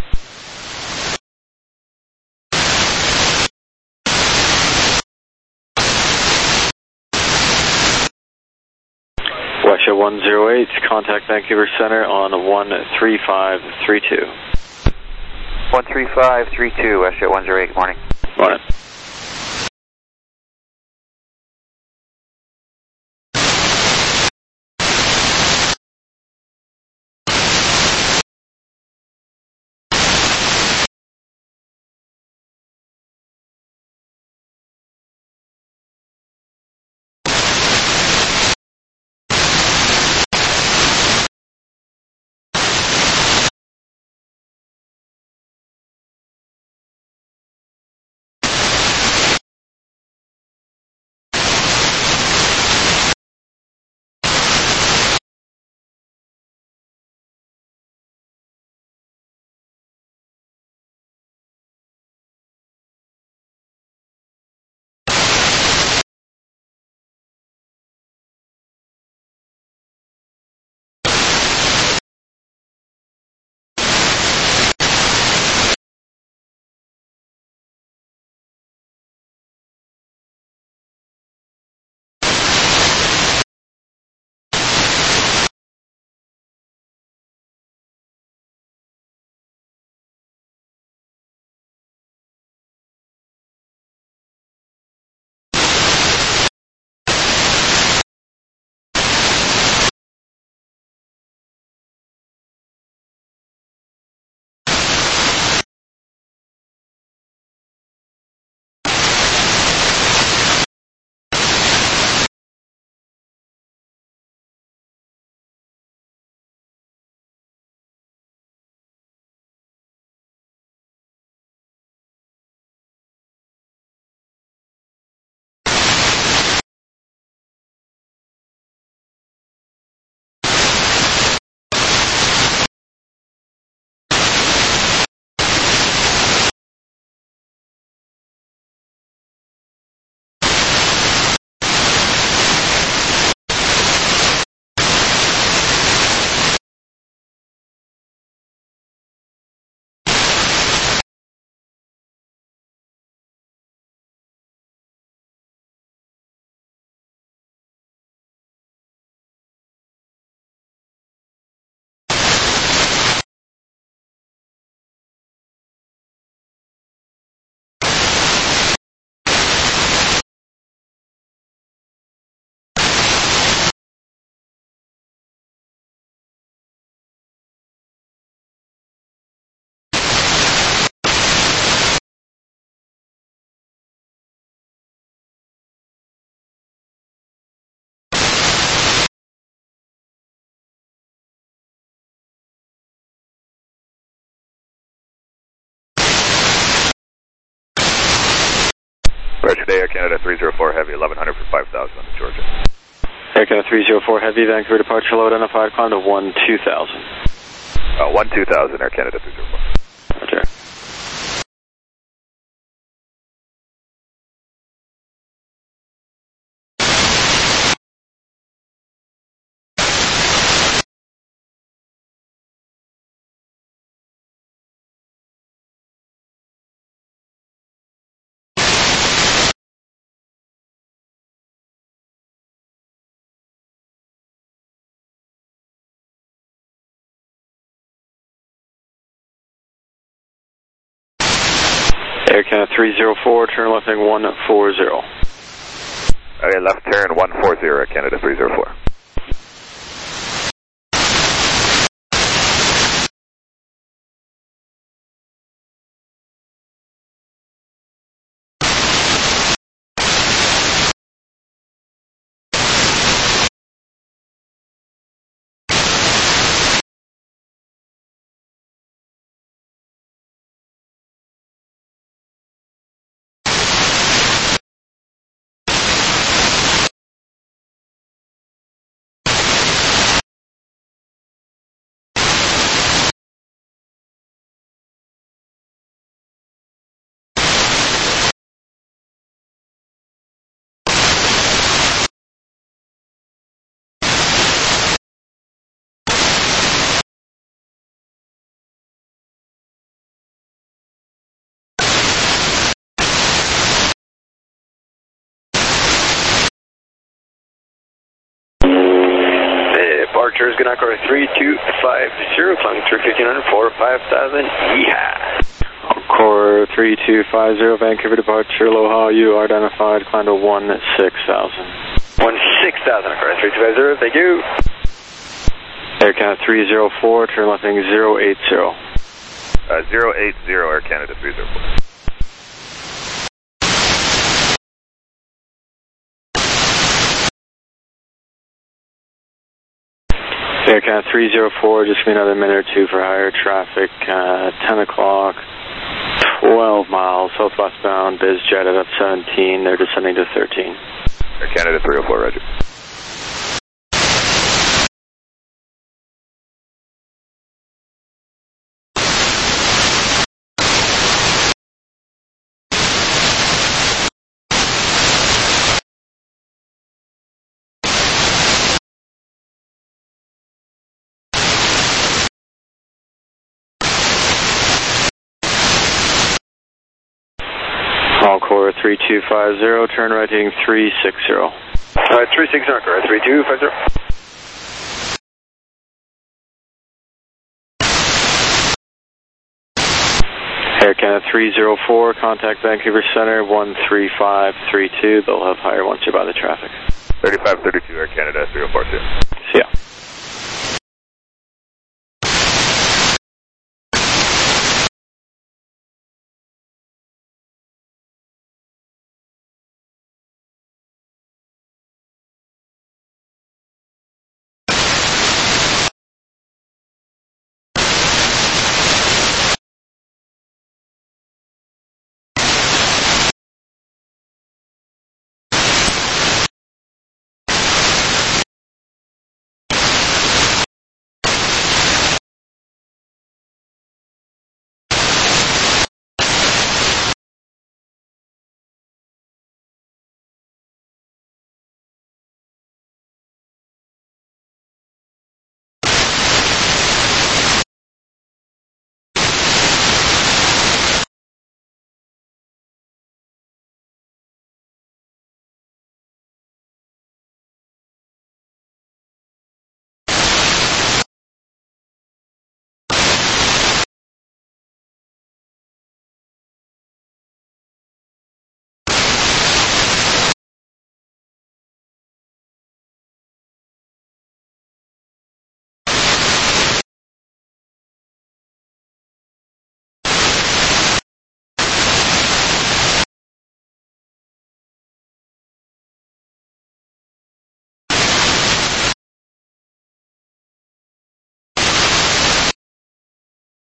[SPEAKER 2] WestJet 108, contact Vancouver Center on 13532.
[SPEAKER 4] 13532, WestJet 108, good morning.
[SPEAKER 2] Morning.
[SPEAKER 3] Departure today, Air Canada 304 Heavy, 1100 for 5,000 on the Georgia.
[SPEAKER 2] Air Canada 304 Heavy, Vancouver departure, low identified, climb to 12,000.
[SPEAKER 3] 12,000, Air Canada 304.
[SPEAKER 2] Roger. Air Canada 304, turn left heading 140.
[SPEAKER 3] Okay, left turn 140, Air Canada 304.
[SPEAKER 15] Departure is going to occur 3250, climbing through 1500 for 5,000. Yeehaw!
[SPEAKER 2] Core 3250, Vancouver departure, Aloha, you are identified, climb to 16,000.
[SPEAKER 15] 16,000, occur 3250, thank you.
[SPEAKER 2] Air Canada 304, turn left heading 080.
[SPEAKER 3] 080, Air Canada 304.
[SPEAKER 2] Air Canada 304, just give me another minute or two for higher traffic. 10 o'clock, 12 miles, southwestbound, BizJet at F17, they're descending to 13.
[SPEAKER 3] Air Canada 304, roger.
[SPEAKER 2] All core 3250, turn right heading 360.
[SPEAKER 15] Alright, 360, occur 3250.
[SPEAKER 2] Air Canada 304, contact Vancouver Center 13532. They'll have higher once you're by the traffic.
[SPEAKER 3] 3532, Air Canada 3042.
[SPEAKER 2] See ya.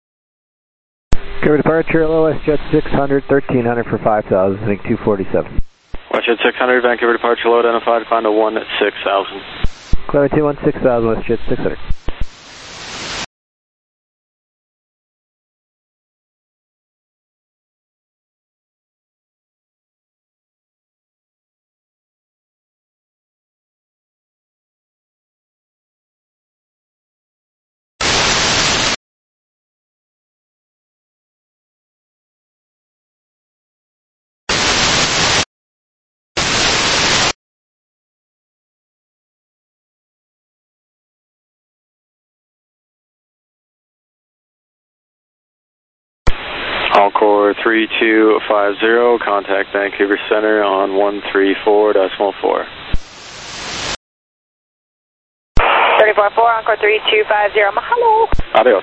[SPEAKER 8] Vancouver departure, LOS Jet 600, 1300 for 5,000, I think 247.
[SPEAKER 2] WestJet 600, Vancouver departure low identified, climb to 16,000.
[SPEAKER 8] Climb to 16,000, WestJet 600.
[SPEAKER 2] Encore 3250, contact Vancouver Center on 134.4.
[SPEAKER 9] 34-4, Encore 3250, mahalo.
[SPEAKER 2] Adios.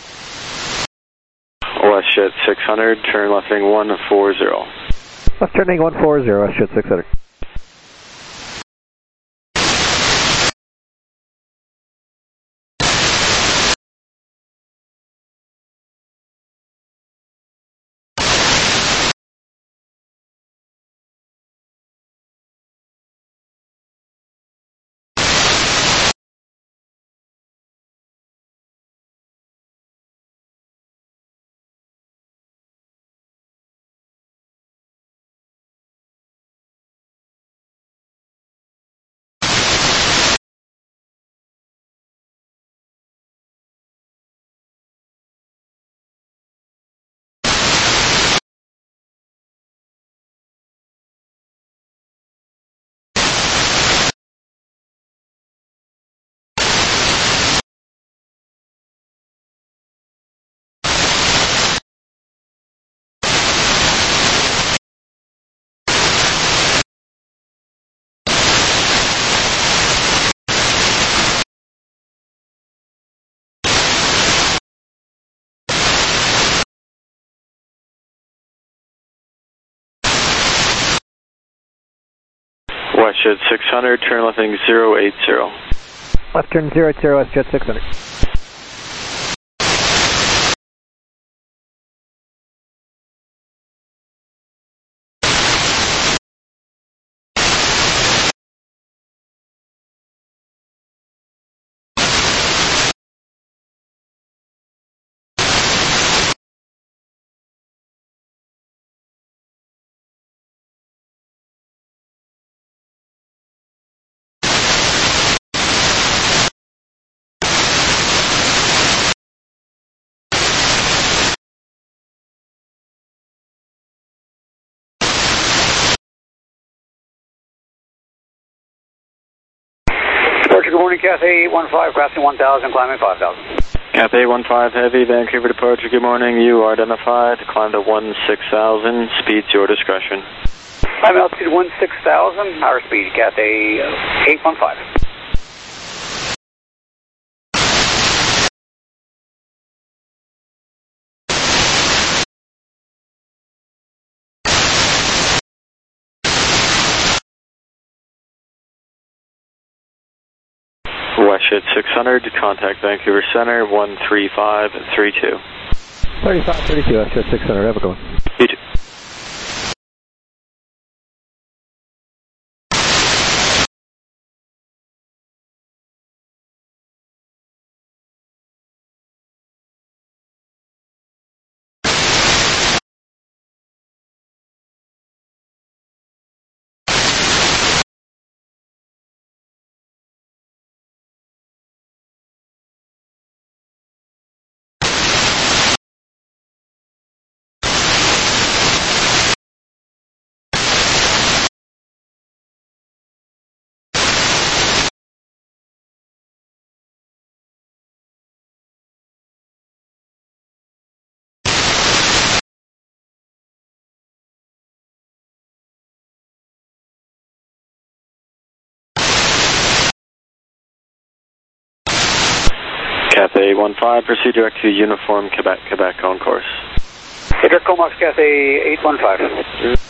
[SPEAKER 2] WestJet 600, turn left heading 140.
[SPEAKER 8] Left turning 140, WestJet 600.
[SPEAKER 2] WestJet 600, turn left heading 080.
[SPEAKER 8] Left turn 080, WestJet 600.
[SPEAKER 16] Good morning, Cathay 815, passing 1,000, climbing 5,000.
[SPEAKER 2] Cathay 15 Heavy, Vancouver departure, good morning. You are identified, climb to 16,000, speed's your discretion.
[SPEAKER 16] Climb altitude 16,000, higher speed, Cathay 815.
[SPEAKER 2] WestJet 600, contact Vancouver Center 13532.
[SPEAKER 8] 3532, WestJet 600, have a good one.
[SPEAKER 2] You too. Cathay 15, proceed direct to Uniform Quebec, Quebec on course.
[SPEAKER 16] Direct Comox, Cathay 815.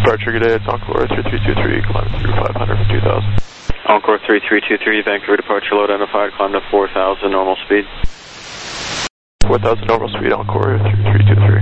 [SPEAKER 6] Departure, good day. It's Encore 3323, climb through 500 for 2000.
[SPEAKER 2] Encore 3323, Vancouver departure load identified, climb to 4,000, normal speed.
[SPEAKER 6] 4,000 normal speed, Encore 3323.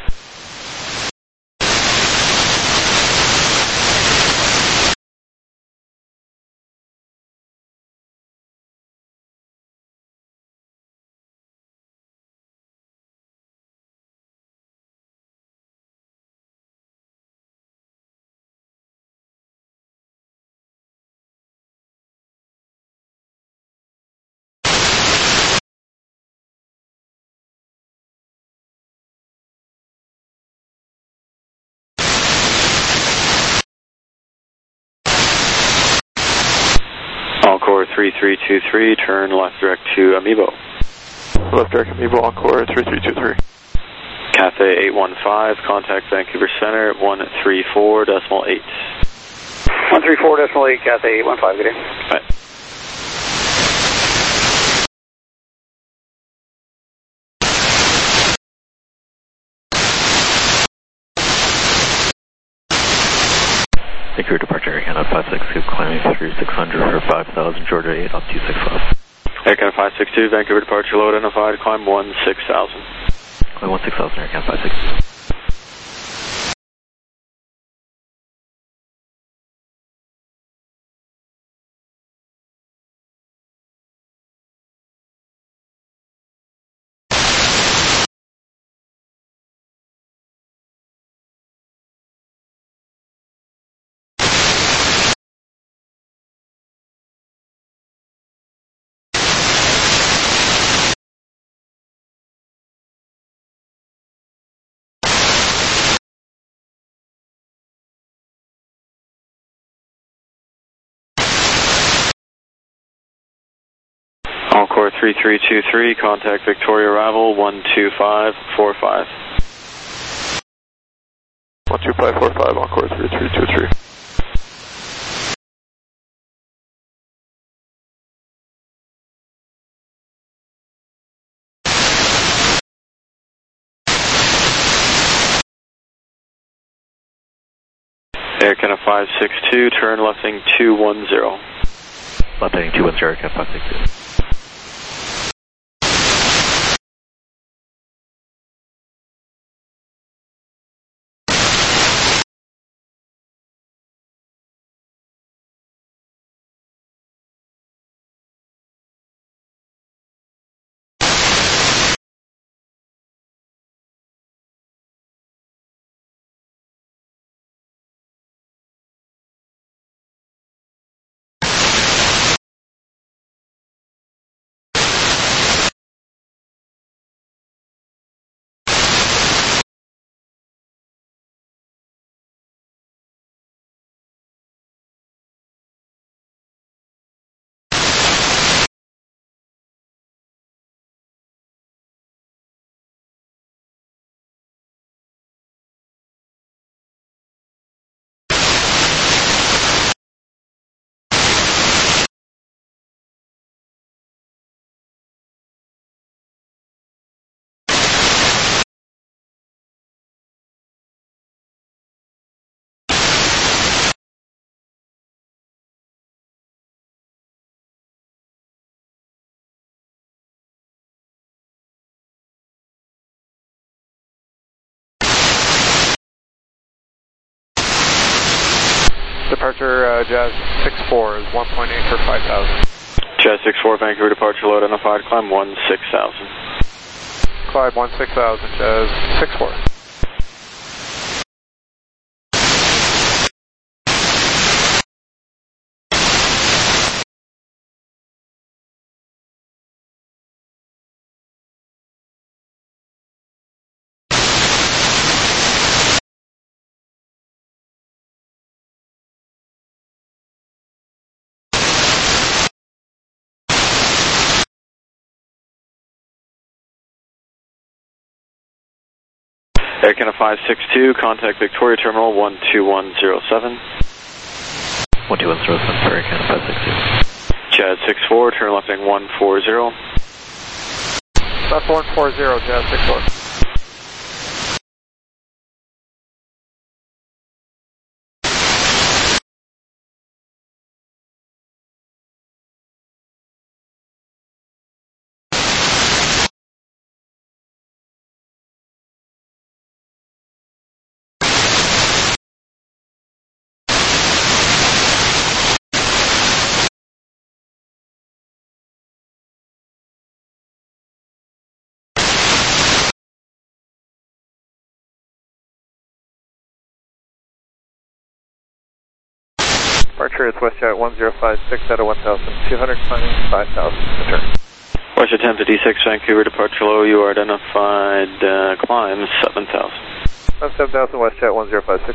[SPEAKER 2] Encore 3323, turn left direct to Amiibo.
[SPEAKER 6] Left direct Amiibo, Encore 3323.
[SPEAKER 2] Cathay 815, contact Vancouver Center 134.8.
[SPEAKER 16] 134.8, Cathay 815, good day.
[SPEAKER 2] Right.
[SPEAKER 10] Vancouver departure, Air Canada 562, climbing through 600 for 5,000, Georgia 8 off 265.
[SPEAKER 2] Air Canada 562, Vancouver departure load identified, climb 16,000.
[SPEAKER 10] Climb 16,000, Air Canada 562.
[SPEAKER 2] Encore 3323, contact Victoria Arrival 12545.
[SPEAKER 6] 12545, Encore 3323.
[SPEAKER 2] Air Canada 562, turn left heading 210.
[SPEAKER 10] Left heading 210, Air Canada 562.
[SPEAKER 8] Departure Jazz 64 is 1.8 for 5,000.
[SPEAKER 2] Jazz 64, Vancouver departure load identified, climb 16,000.
[SPEAKER 8] Climb 16,000, Jazz 64.
[SPEAKER 2] Air Canada 562, contact Victoria Terminal 12107.
[SPEAKER 10] 12107 for Air Canada 562.
[SPEAKER 2] Jazz 64, turn left heading 140.
[SPEAKER 8] Left 140, Jazz 64. Departure is WestJet 1056 out of 1,200, climbing 5,000, return.
[SPEAKER 2] WestJet 1056, Vancouver, departure low, you are identified, climb 7,000.
[SPEAKER 8] Climb 7,000, WestJet 1056.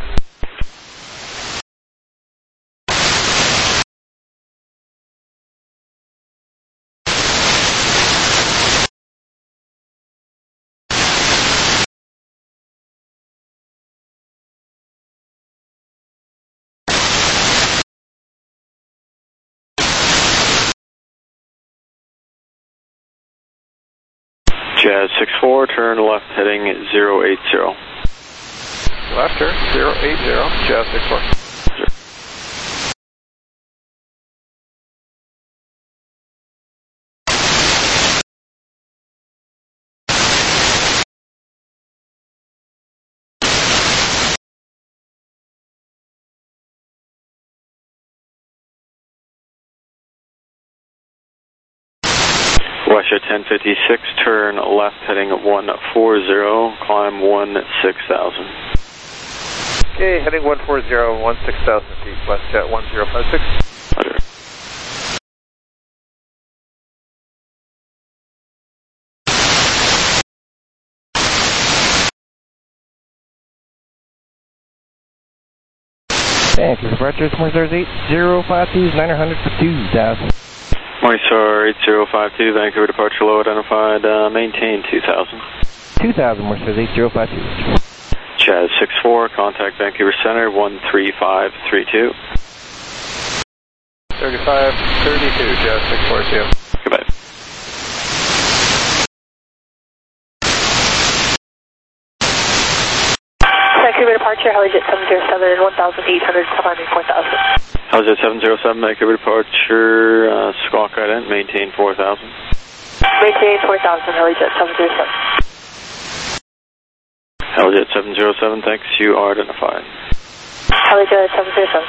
[SPEAKER 2] Jazz 64, turn left heading 080.
[SPEAKER 8] Left turn, 080, Jazz 64.
[SPEAKER 2] WestJet 1056, turn left heading 140, climb 16,000.
[SPEAKER 8] Okay, heading 140, 16,000 feet, WestJet 1056.
[SPEAKER 2] Roger.
[SPEAKER 17] Thank you, departure, Morning Star 8052, 900 for 2,000.
[SPEAKER 2] Morning Star 8052, Vancouver, departure low, identified, maintain 2,000.
[SPEAKER 17] 2,000, Morning Star 8052.
[SPEAKER 2] Jazz 64, contact Vancouver Center 13532.
[SPEAKER 8] 3532, Jazz 642.
[SPEAKER 2] Goodbye.
[SPEAKER 9] Vancouver departure, Helijet 707 and 1,800, climbing 4,000.
[SPEAKER 2] Helijet 707, Vancouver departure, squawk ident, maintain 4,000.
[SPEAKER 9] Maintain 4,000, Helijet 707.
[SPEAKER 2] Helijet 707, thanks, you are identified.
[SPEAKER 9] Helijet 707.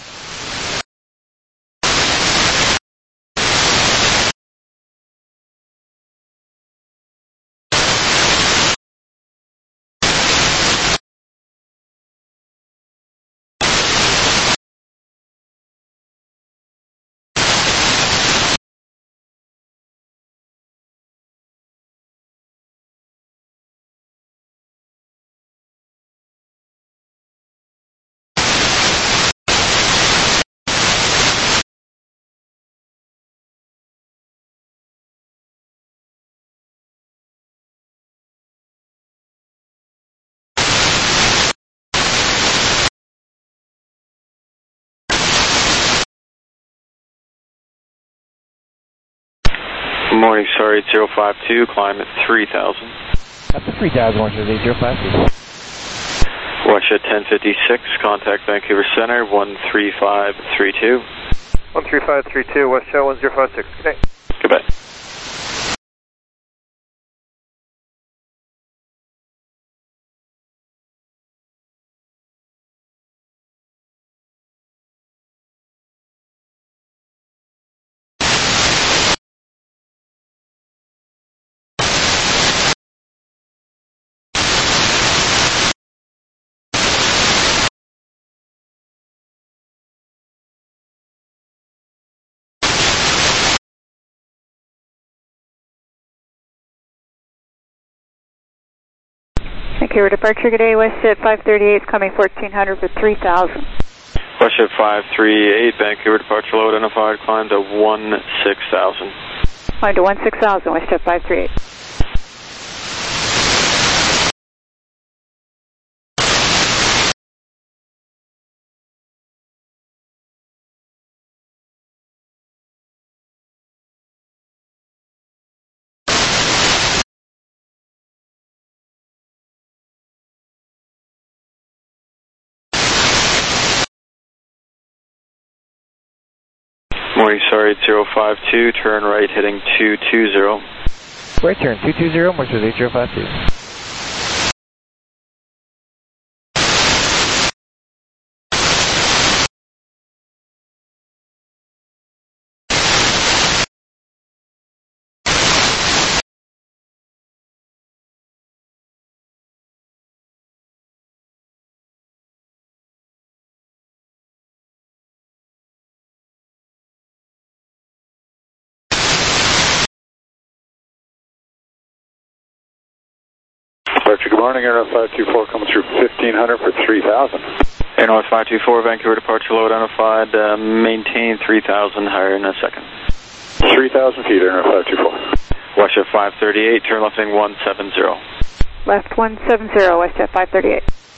[SPEAKER 2] Morning Star 8052, climb at 3,000.
[SPEAKER 17] That's a 3,000, Morning Star 8052.
[SPEAKER 2] WestJet 1056, contact Vancouver Center 13532.
[SPEAKER 8] 13532, WestJet 1056, good day.
[SPEAKER 2] Goodbye.
[SPEAKER 9] Vancouver departure, good day, WestJet 538 is coming 1,400 for 3,000.
[SPEAKER 2] WestJet 538, Vancouver departure low, identified, climb to 16,000.
[SPEAKER 9] Climb to 16,000, WestJet 538.
[SPEAKER 2] Morning Star 8052, turn right heading 220.
[SPEAKER 17] Right turn, 220, Morning Star 8052.
[SPEAKER 8] Departure, good morning, Air North 524 coming through 1500 for 3000.
[SPEAKER 2] Air North 524, Vancouver departure load identified, maintain 3000, higher in a second.
[SPEAKER 8] 3000 feet, Air North 524.
[SPEAKER 2] WestJet 538, turn left heading 170.
[SPEAKER 9] Left 170, WestJet 538.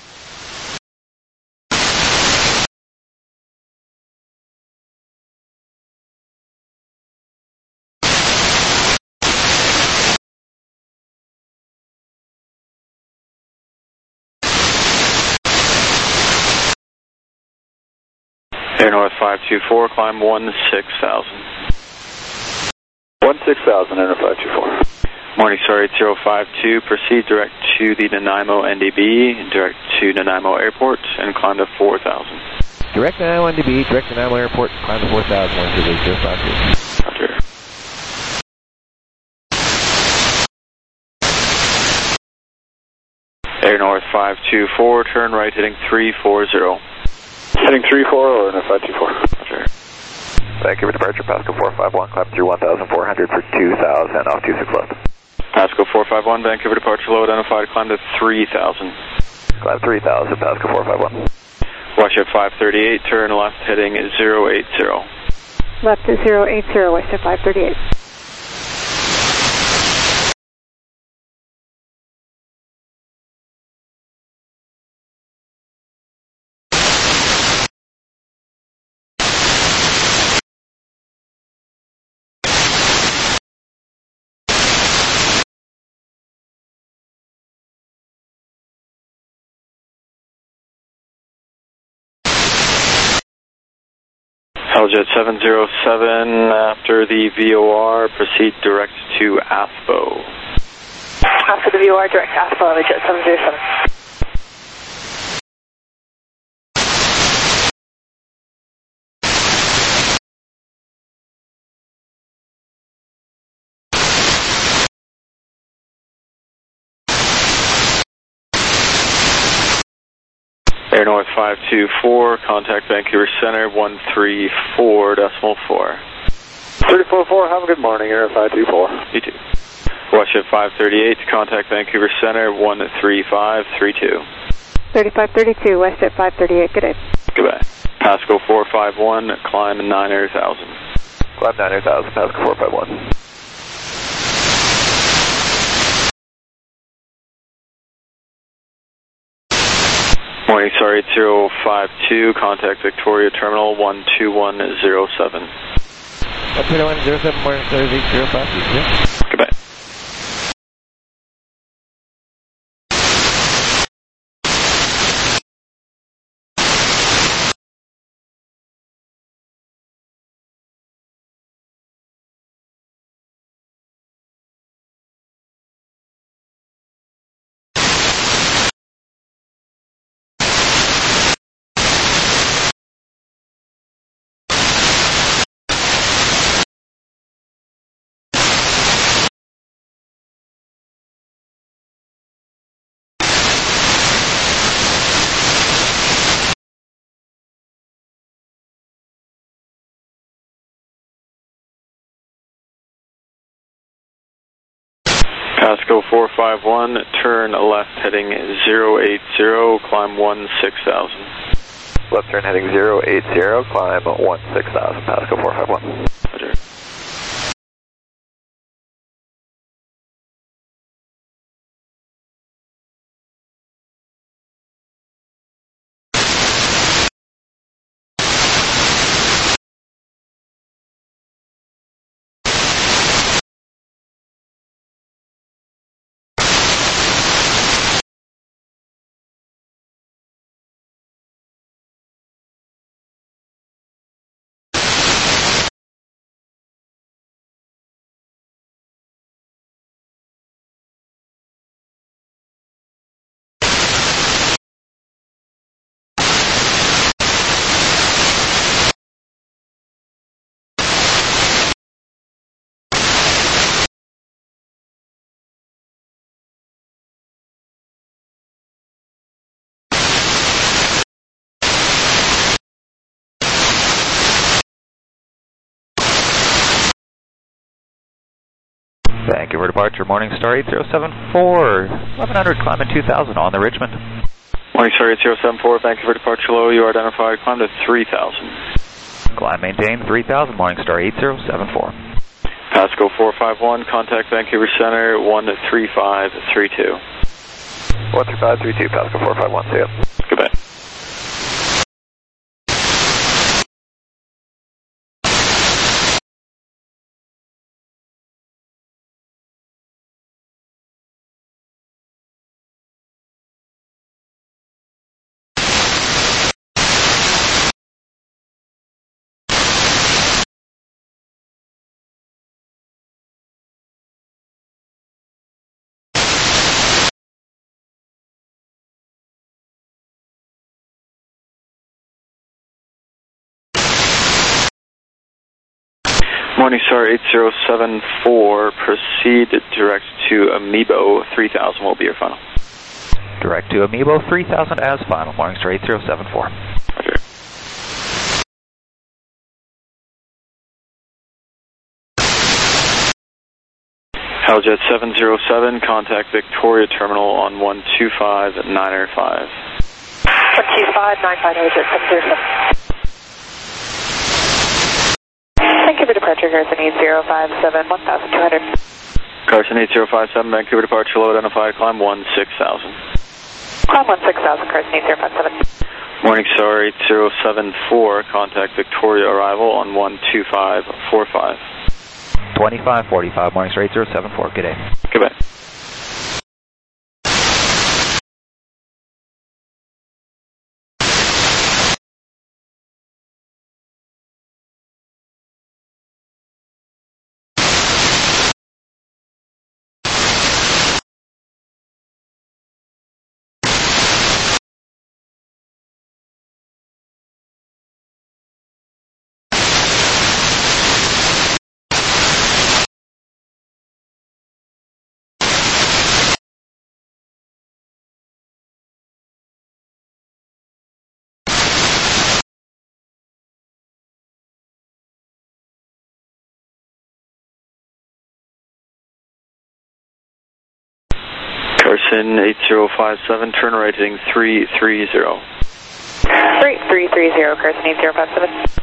[SPEAKER 2] Air North 524, climb 16,000.
[SPEAKER 8] 16,000, Air North 524.
[SPEAKER 2] Morning, sorry, 8052, proceed direct to the Nanaimo NDB, direct to Nanaimo Airport, and climb to 4,000.
[SPEAKER 17] Direct Nanaimo NDB, direct to Nanaimo Airport, climb to 4,000, 128,052.
[SPEAKER 2] Roger. Air North 524, turn right heading 340.
[SPEAKER 8] Heading 34 or Air North 524.
[SPEAKER 2] Roger.
[SPEAKER 11] Vancouver departure, Pasco 451, climb through 1,400 for 2,000, off 26 left.
[SPEAKER 2] Pasco 451, Vancouver departure low identified, climb to 3,000.
[SPEAKER 11] Climb 3,000, Pasco 451.
[SPEAKER 2] WestJet 538, turn left heading 080.
[SPEAKER 9] Left to 080, WestJet 538.
[SPEAKER 2] Helljet 707, after the VOR, proceed direct to ASPO.
[SPEAKER 9] After the VOR, direct to ASPO, Helljet 707.
[SPEAKER 2] Air North 524, contact Vancouver Center 134.4.
[SPEAKER 8] 34-4, have a good morning, Air 524.
[SPEAKER 2] You too. WestJet 538, contact Vancouver Center 13532.
[SPEAKER 9] 3532, WestJet 538, good day.
[SPEAKER 2] Goodbye. Pasco 451, climb 9,000.
[SPEAKER 11] Climb 9,000, Pasco 451.
[SPEAKER 2] Morning, sorry, 052, contact Victoria Terminal 12107.
[SPEAKER 17] 12107, morning, Thursday, 052.
[SPEAKER 2] Goodbye. Pasco 451, turn left heading 080, climb 16,000.
[SPEAKER 11] Left turn heading 080, climb 16,000, Pasco 451.
[SPEAKER 2] Roger.
[SPEAKER 18] Thank you for departure. Morningstar 8074, 1100, climbing 2000 on the Richmond.
[SPEAKER 2] Morningstar 8074, thank you for departure low. You are identified, climb to 3000.
[SPEAKER 18] Climb maintain 3000, Morningstar 8074.
[SPEAKER 2] Pasco 451, contact Vancouver Center 13532.
[SPEAKER 8] 13532, Pasco 451, see ya.
[SPEAKER 2] Goodbye. Morningstar 8074, proceed direct to Amiibo 3000 will be your final.
[SPEAKER 18] Direct to Amiibo 3000 as final, Morningstar 8074.
[SPEAKER 2] Okay. Helljet 707, contact Victoria Terminal on 125905.
[SPEAKER 9] 12595 Helljet 707. Thank you for departure, Carson 8057, 1200.
[SPEAKER 2] Carson 8057, Vancouver departure low identified, climb 16,000.
[SPEAKER 9] Climb 16,000, Carson 8057.
[SPEAKER 2] Morningstar 8074, contact Victoria arrival on 12545.
[SPEAKER 18] 2545, Morningstar 8074, good day.
[SPEAKER 2] Goodbye. Carson 8057, turn right heading 330.
[SPEAKER 9] 3330, Carson 8057.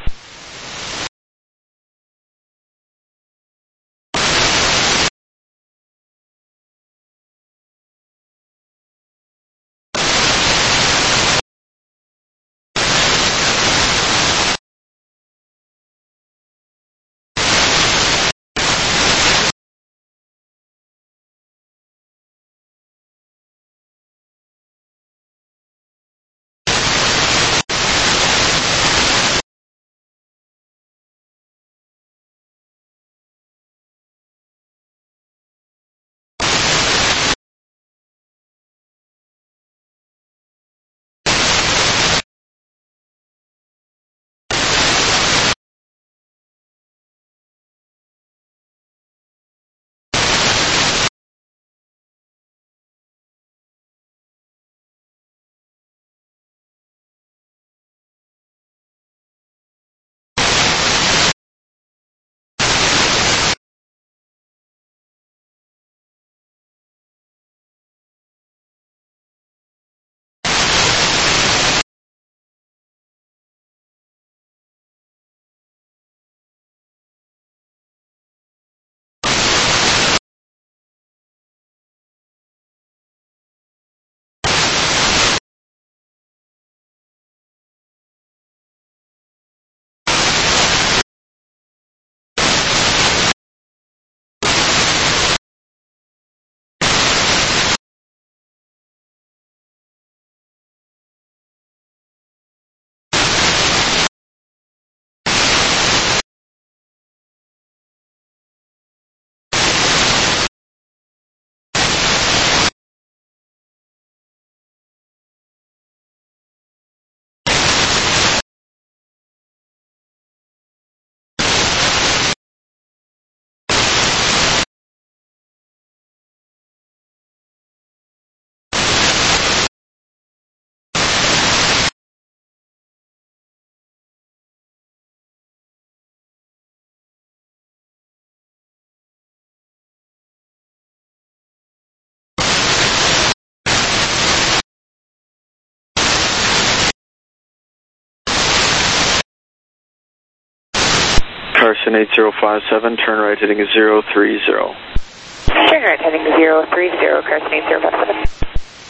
[SPEAKER 2] Carson 8057, turn right heading 030.
[SPEAKER 9] Turn right heading 030, Carson 8057.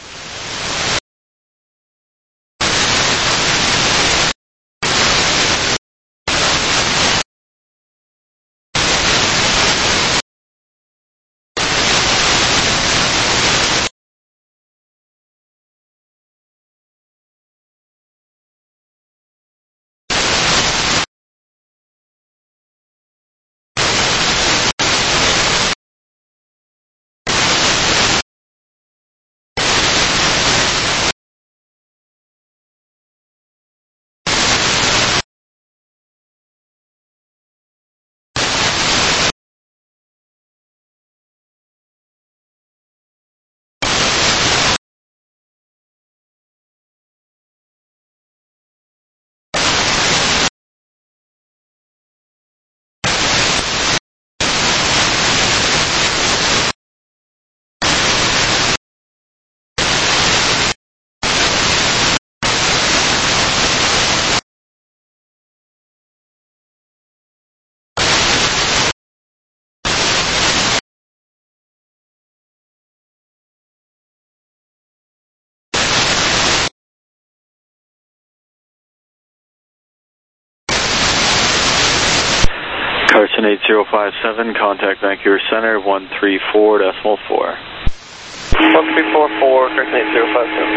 [SPEAKER 2] Carson 8057, contact Vancouver Center 134.4.
[SPEAKER 15] 1344, Carson 8057.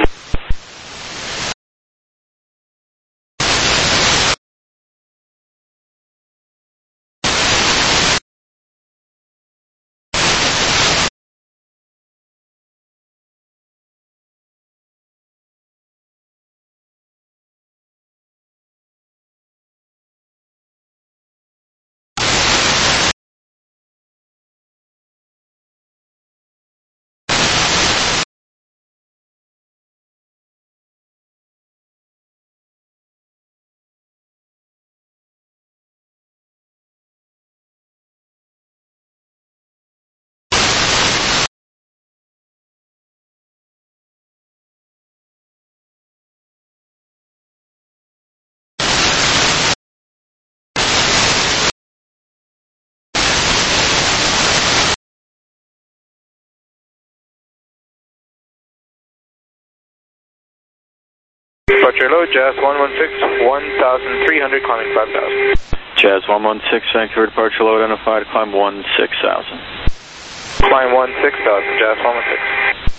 [SPEAKER 3] Departure low, Jazz 116, 1,300, climbing 5,000.
[SPEAKER 2] Jazz 116, Vancouver departure low identified, climb 16,000.
[SPEAKER 3] Climb 16,000, Jazz 116.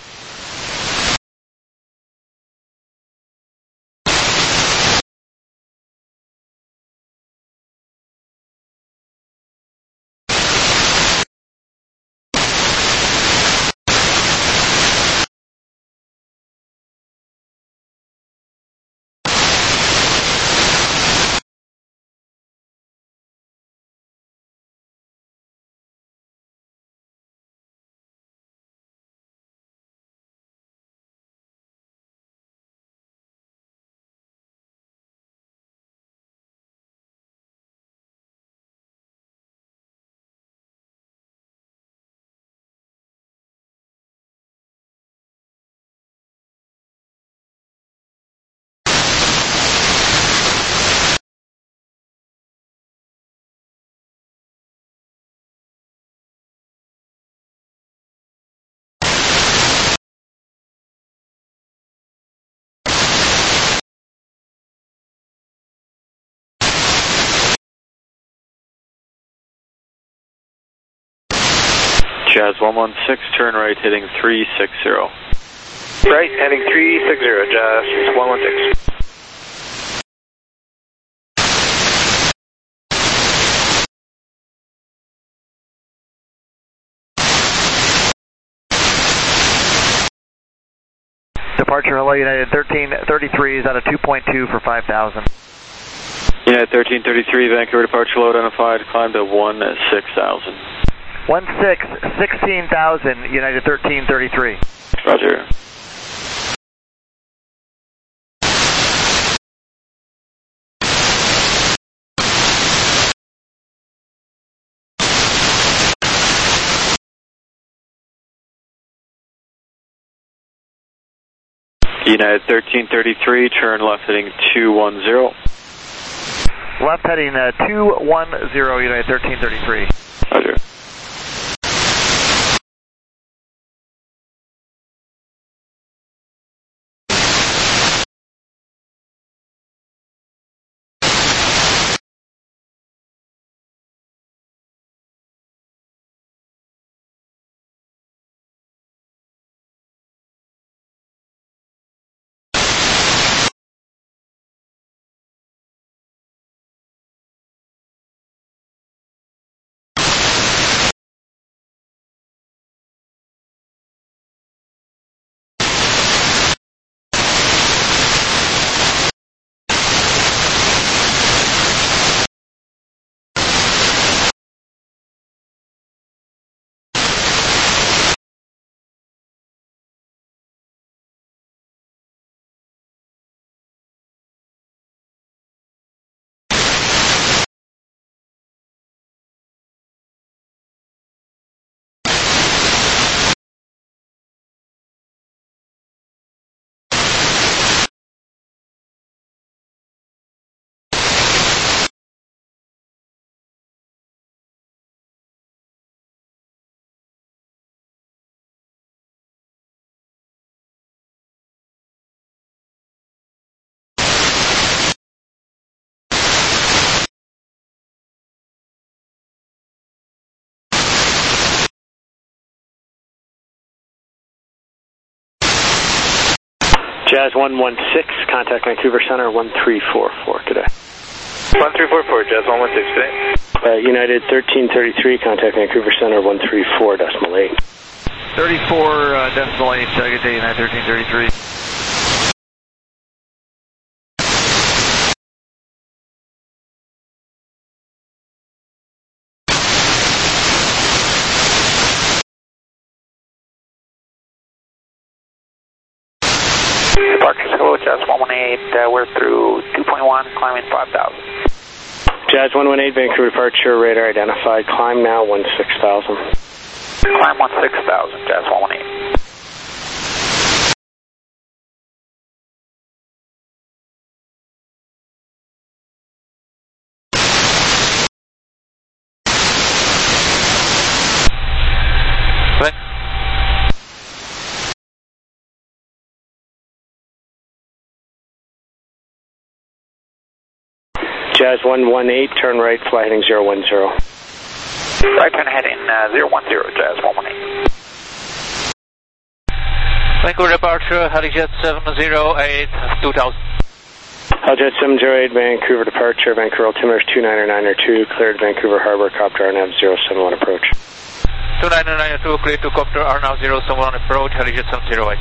[SPEAKER 2] Jazz 116, turn right heading 360.
[SPEAKER 3] Right, heading 360, Jazz 116.
[SPEAKER 11] Departure, hello, United 1333 is at a 2.2 for 5,000.
[SPEAKER 2] United 1333, Vancouver departure low identified, climb to 16,000.
[SPEAKER 11] 16,000, United 1333.
[SPEAKER 2] Roger. United 1333, turn left heading 210.
[SPEAKER 11] Left heading 210, United 1333.
[SPEAKER 7] Roger.
[SPEAKER 19] Jazz 116, contact Vancouver Center 1344 today.
[SPEAKER 15] 1344, Jazz 116 today.
[SPEAKER 19] United 1333, contact Vancouver Center 134.8.
[SPEAKER 11] 34.8, good day, United 1333.
[SPEAKER 4] Departures, hello, Jazz 118, we're through 2.1, climbing 5,000.
[SPEAKER 19] Jazz 118, Vancouver departure, radar identified, climb now 16,000.
[SPEAKER 4] Climb 16,000, Jazz 118.
[SPEAKER 19] Jazz 118, turn right, fly heading 010.
[SPEAKER 4] Right turn heading 010, Jazz 118.
[SPEAKER 11] Vancouver departure, Helijet 708, 2000.
[SPEAKER 19] Helijet 708, Vancouver departure, Vancouver altimeter 29902, cleared Vancouver Harbor, copter RNAV 071 approach.
[SPEAKER 11] 29902, cleared to copter RNAV 071 approach, Helijet 708.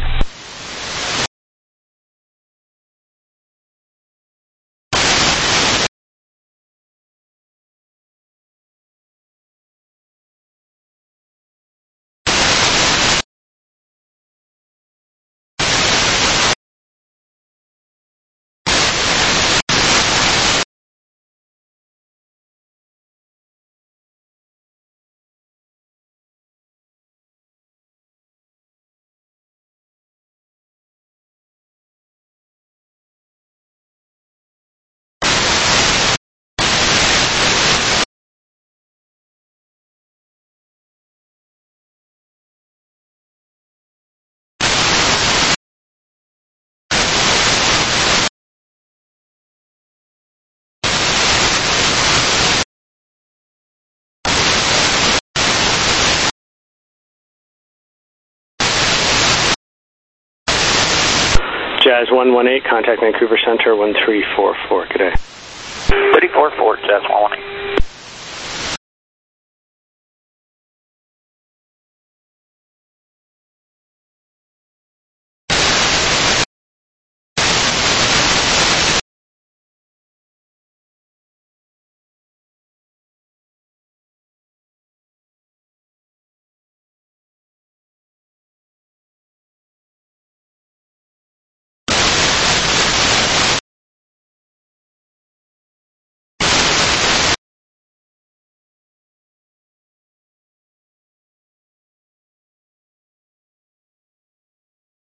[SPEAKER 19] Jazz 118, contact Vancouver Center 1344, good day.
[SPEAKER 4] 344, Jazz 118.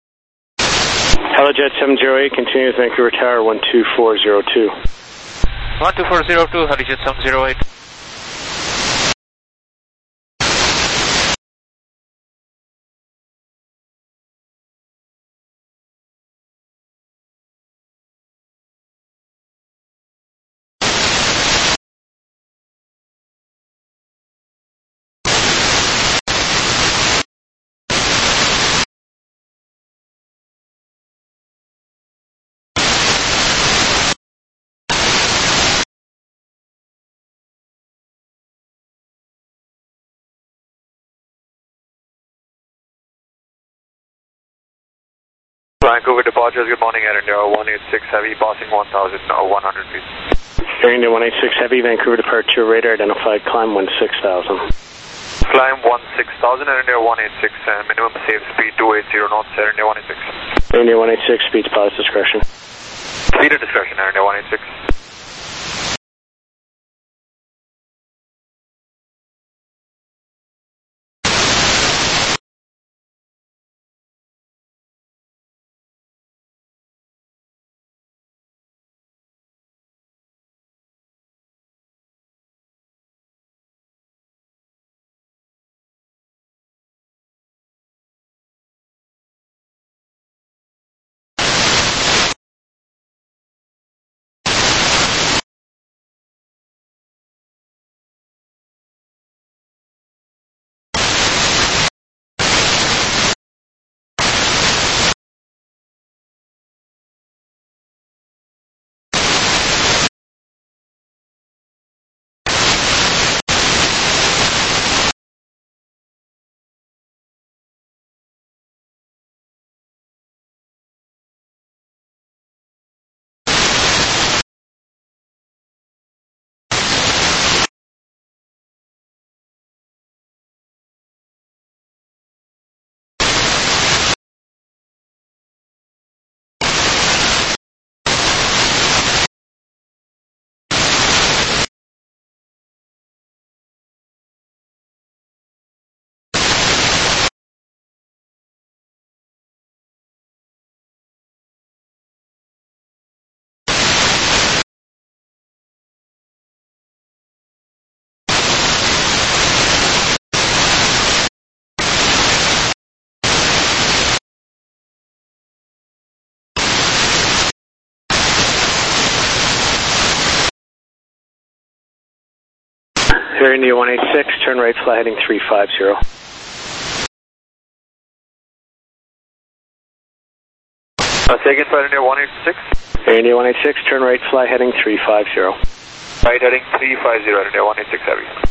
[SPEAKER 19] Helijet 708, continues Vancouver Tower 12402.
[SPEAKER 18] 12402, Helijet 708.
[SPEAKER 15] Vancouver departures, good morning, Air India 186 Heavy, passing 1,100 feet.
[SPEAKER 19] Air India 186 Heavy, Vancouver departure, radar identified, climb 16,000.
[SPEAKER 15] Climb 16,000, Air India 186, minimum safe speed 280 knots, Air India 186.
[SPEAKER 19] Air India 186, speed's pilot's discretion.
[SPEAKER 15] Speed of discretion, Air India 186.
[SPEAKER 19] Air India 186, turn right, fly heading 350.
[SPEAKER 15] Second, Air India 186.
[SPEAKER 19] Air India 186, turn right, fly heading 350.
[SPEAKER 15] Right heading 350, Air India 186 Heavy.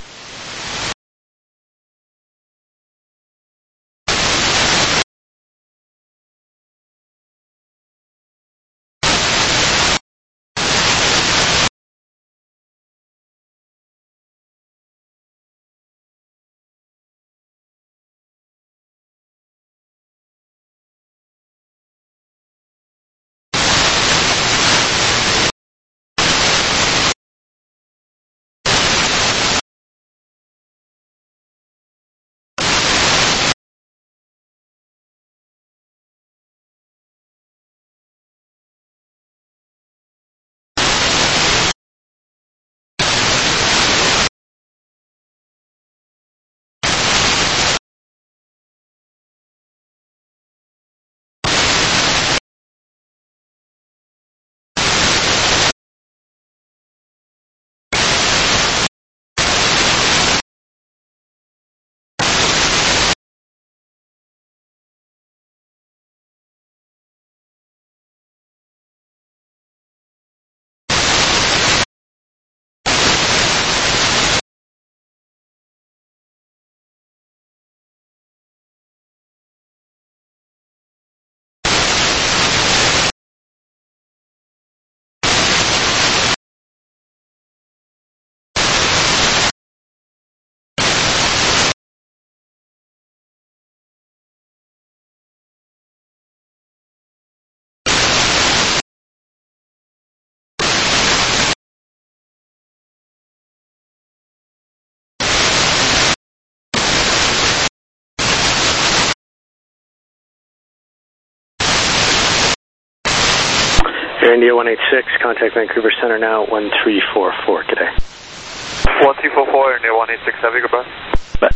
[SPEAKER 19] Air India 186, contact Vancouver Center now, 1344, good day.
[SPEAKER 6] 1344, Air India 186, have you goodbye.
[SPEAKER 19] Bye.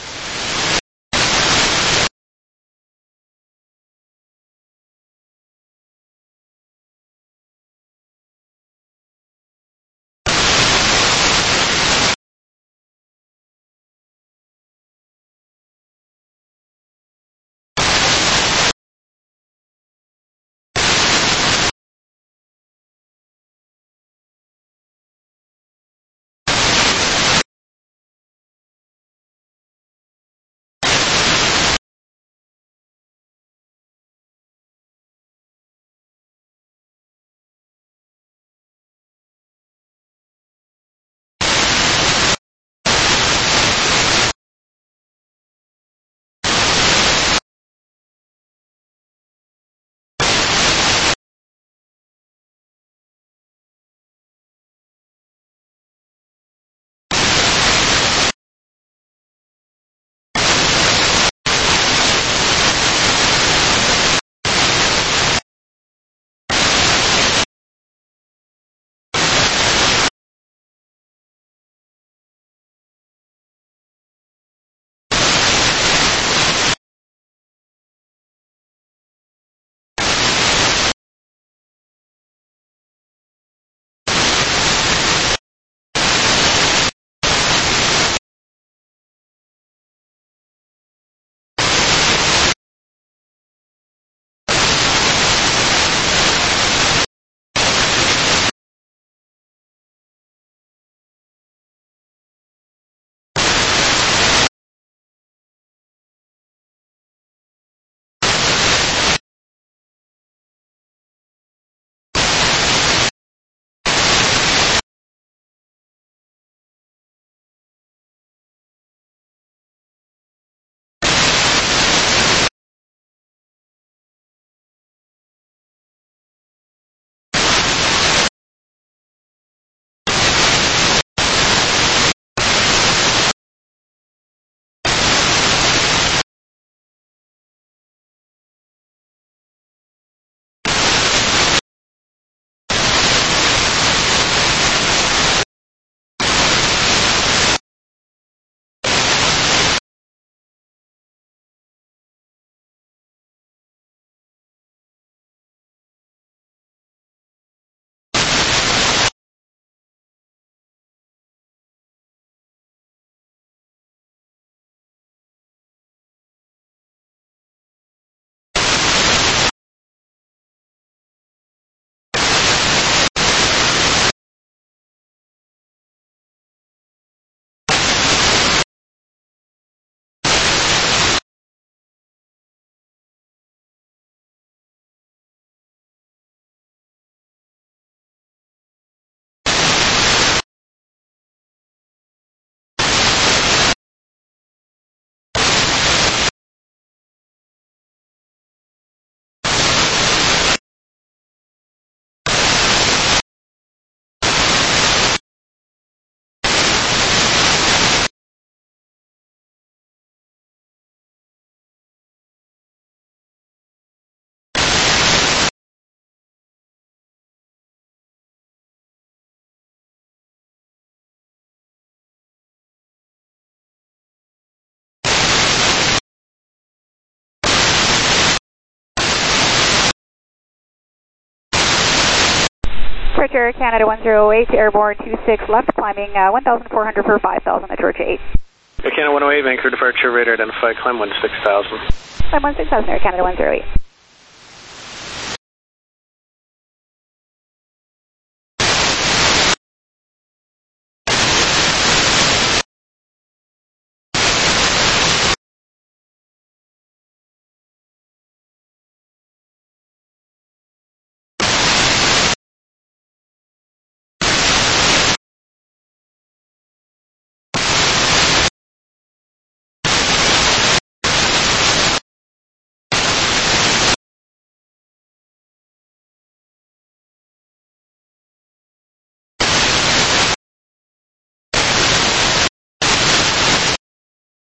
[SPEAKER 20] Departure Canada 108, airborne 26 left, climbing 1,400 for 5,000 at Georgia 8.
[SPEAKER 19] Air Canada 108, Vancouver departure, radar identified, climb 16,000.
[SPEAKER 20] Climb 16,000, Air Canada 108.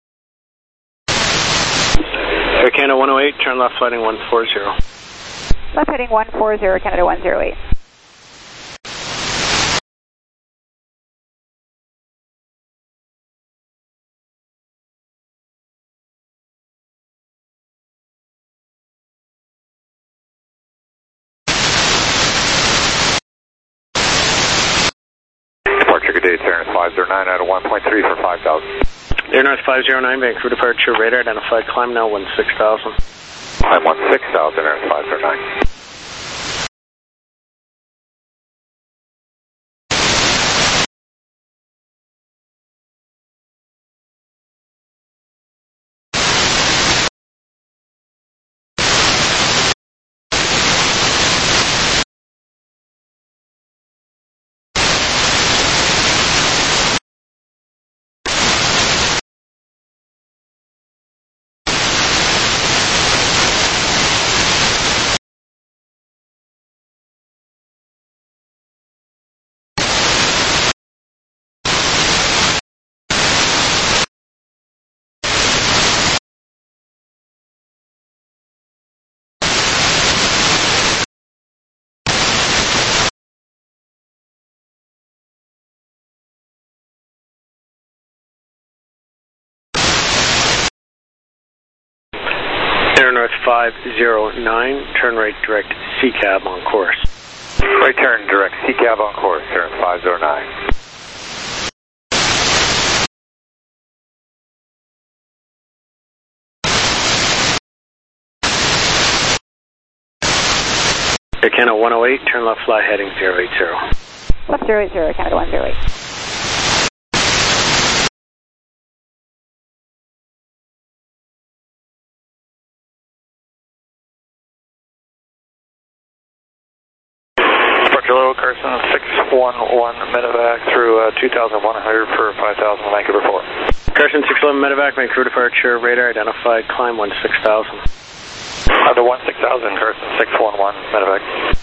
[SPEAKER 19] Air Canada 108, turn left, flighting 140.
[SPEAKER 20] Left heading 140, Canada 108.
[SPEAKER 6] Departure, good day, Terrence 509 out of 1.3 for 5,000.
[SPEAKER 19] Air North 509, Vancouver departure, radar identified, climb now 16,000.
[SPEAKER 6] Climb 16,000, Air North 509.
[SPEAKER 19] Air North 509, turn right direct C-cab on course.
[SPEAKER 6] Right turn direct C-cab on course, Air North 509.
[SPEAKER 19] Air Canada 108, turn left fly heading 080.
[SPEAKER 20] Left 080, Canada 108.
[SPEAKER 6] Hello, Carson 611 medevac through 2,100 for 5,000, Vancouver 4.
[SPEAKER 19] Carson 611 medevac, Vancouver departure, radar identified, climb 16,000.
[SPEAKER 6] Under 16,000, Carson 611 medevac.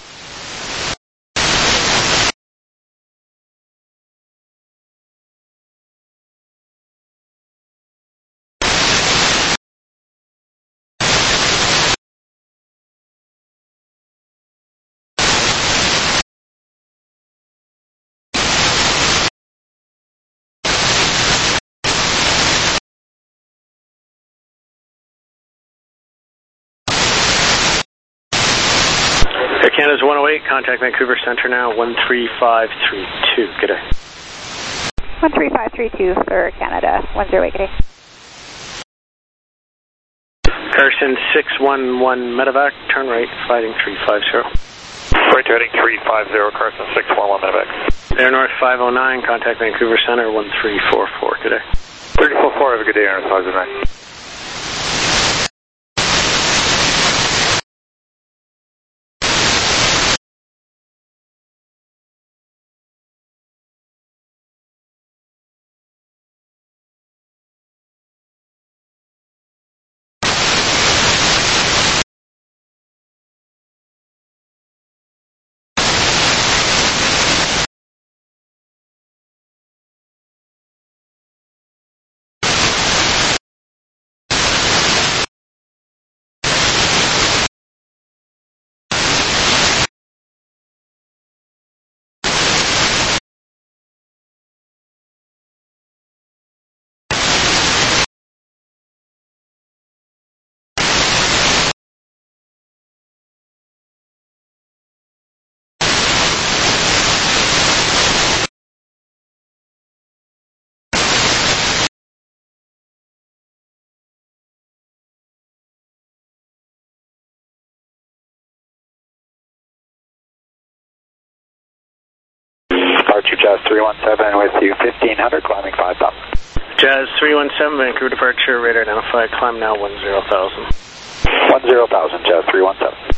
[SPEAKER 19] Air Canada's 108, contact Vancouver Center now, 13532. Good day.
[SPEAKER 20] 13532 for Canada, 108, good day.
[SPEAKER 19] Carson 611 medevac, turn right, fighting 350.
[SPEAKER 6] Right heading 350, Carson 611 medevac.
[SPEAKER 19] Air North 509, contact Vancouver Center, 1344. Good day.
[SPEAKER 6] 34-4, have a good day, Air North 509. Departure Jazz 317 with you, 1500, climbing 5,000.
[SPEAKER 19] Jazz 317, Vancouver departure, radar identified, climb now 10,000.
[SPEAKER 6] 10,000, Jazz 317.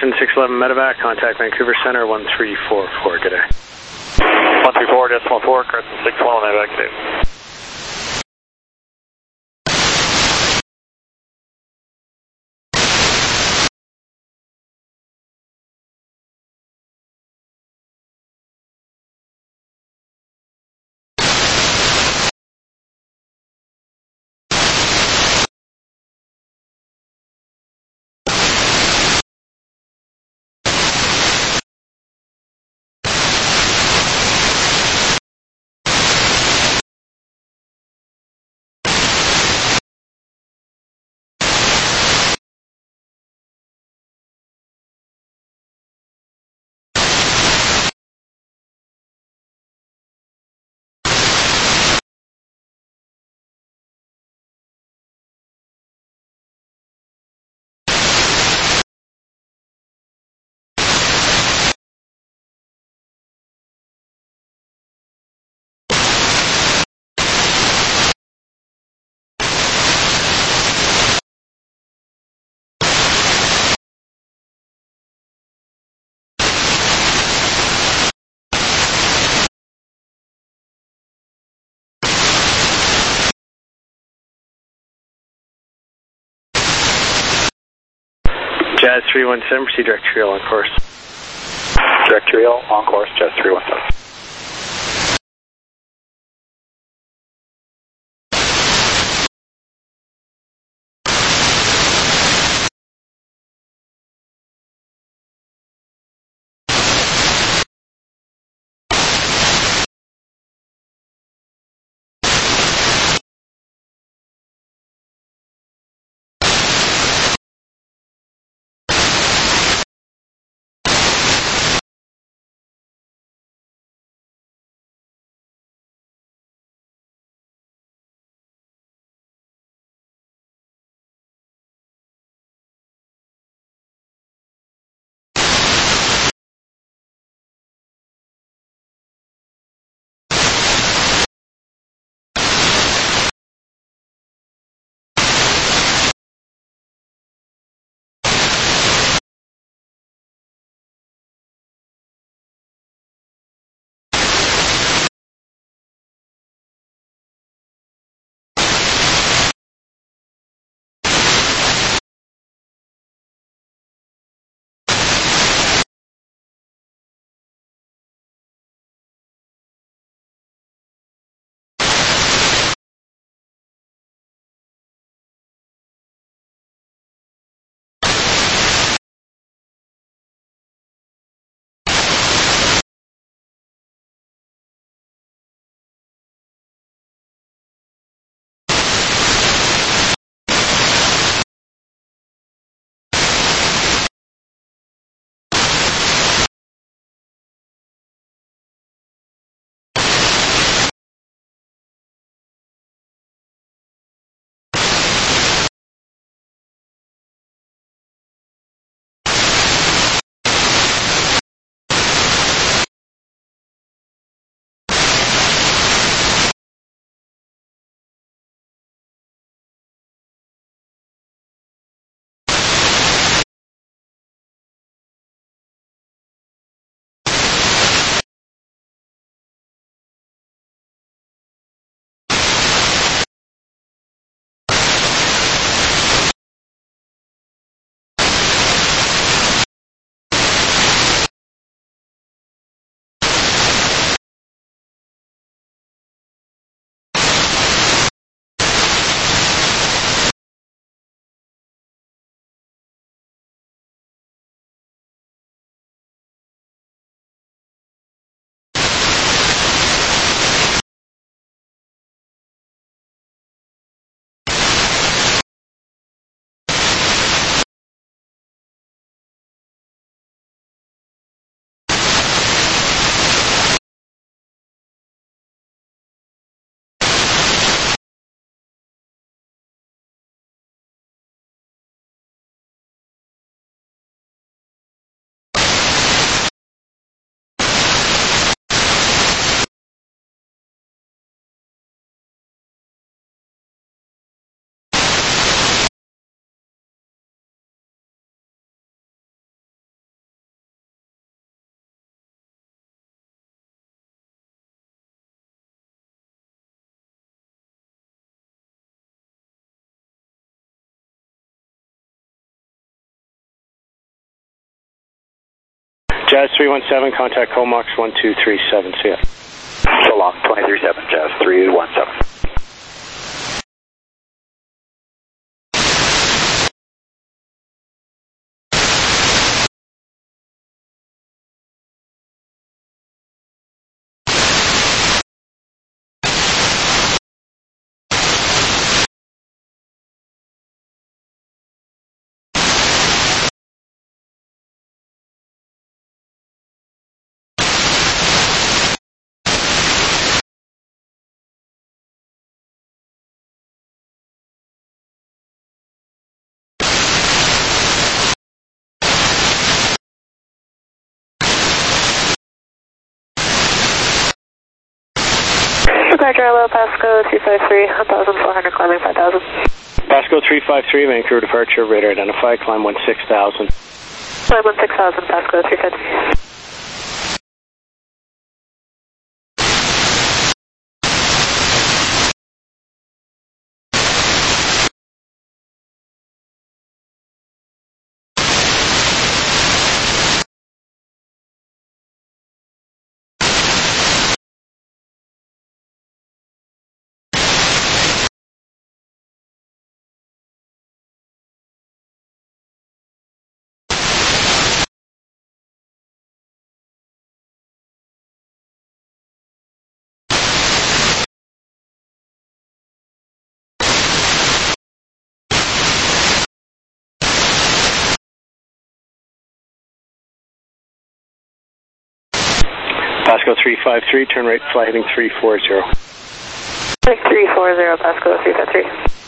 [SPEAKER 19] Ocean 611 medevac, contact Vancouver Center 1344. Good day.
[SPEAKER 6] 134.4, Carson 611 medevac, good day.
[SPEAKER 19] Jazz 317, proceed direct trail on course.
[SPEAKER 6] Direct trail on course, Jazz 317.
[SPEAKER 19] Jazz 317, contact Comox 1237, see ya.
[SPEAKER 15] So long, 237, Jazz 317.
[SPEAKER 13] Departure LO Pasco 353, 1,400, climbing 5,000.
[SPEAKER 19] Pasco 353, Vancouver departure, radar identified, climb 16,000.
[SPEAKER 13] Climb 16,000, Pasco 353.
[SPEAKER 19] Pasco 353, turn right, fly heading 340.
[SPEAKER 13] 340, Pasco 353.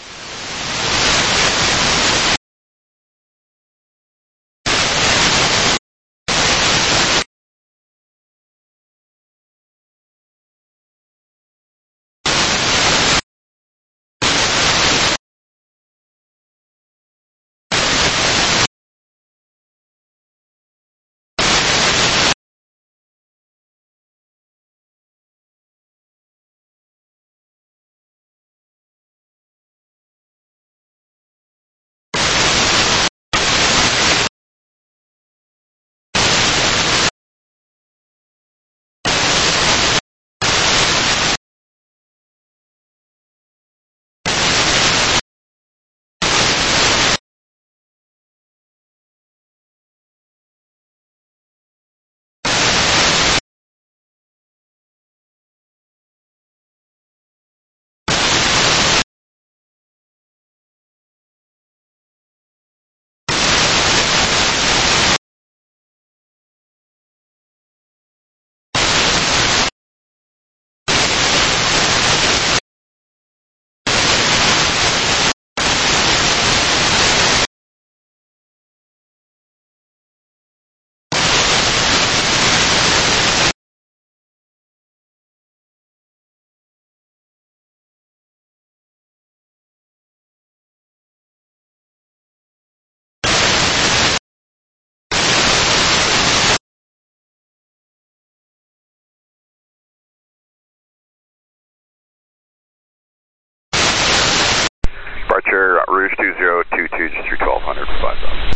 [SPEAKER 15] Departure Rouge 2022, just through 1200 for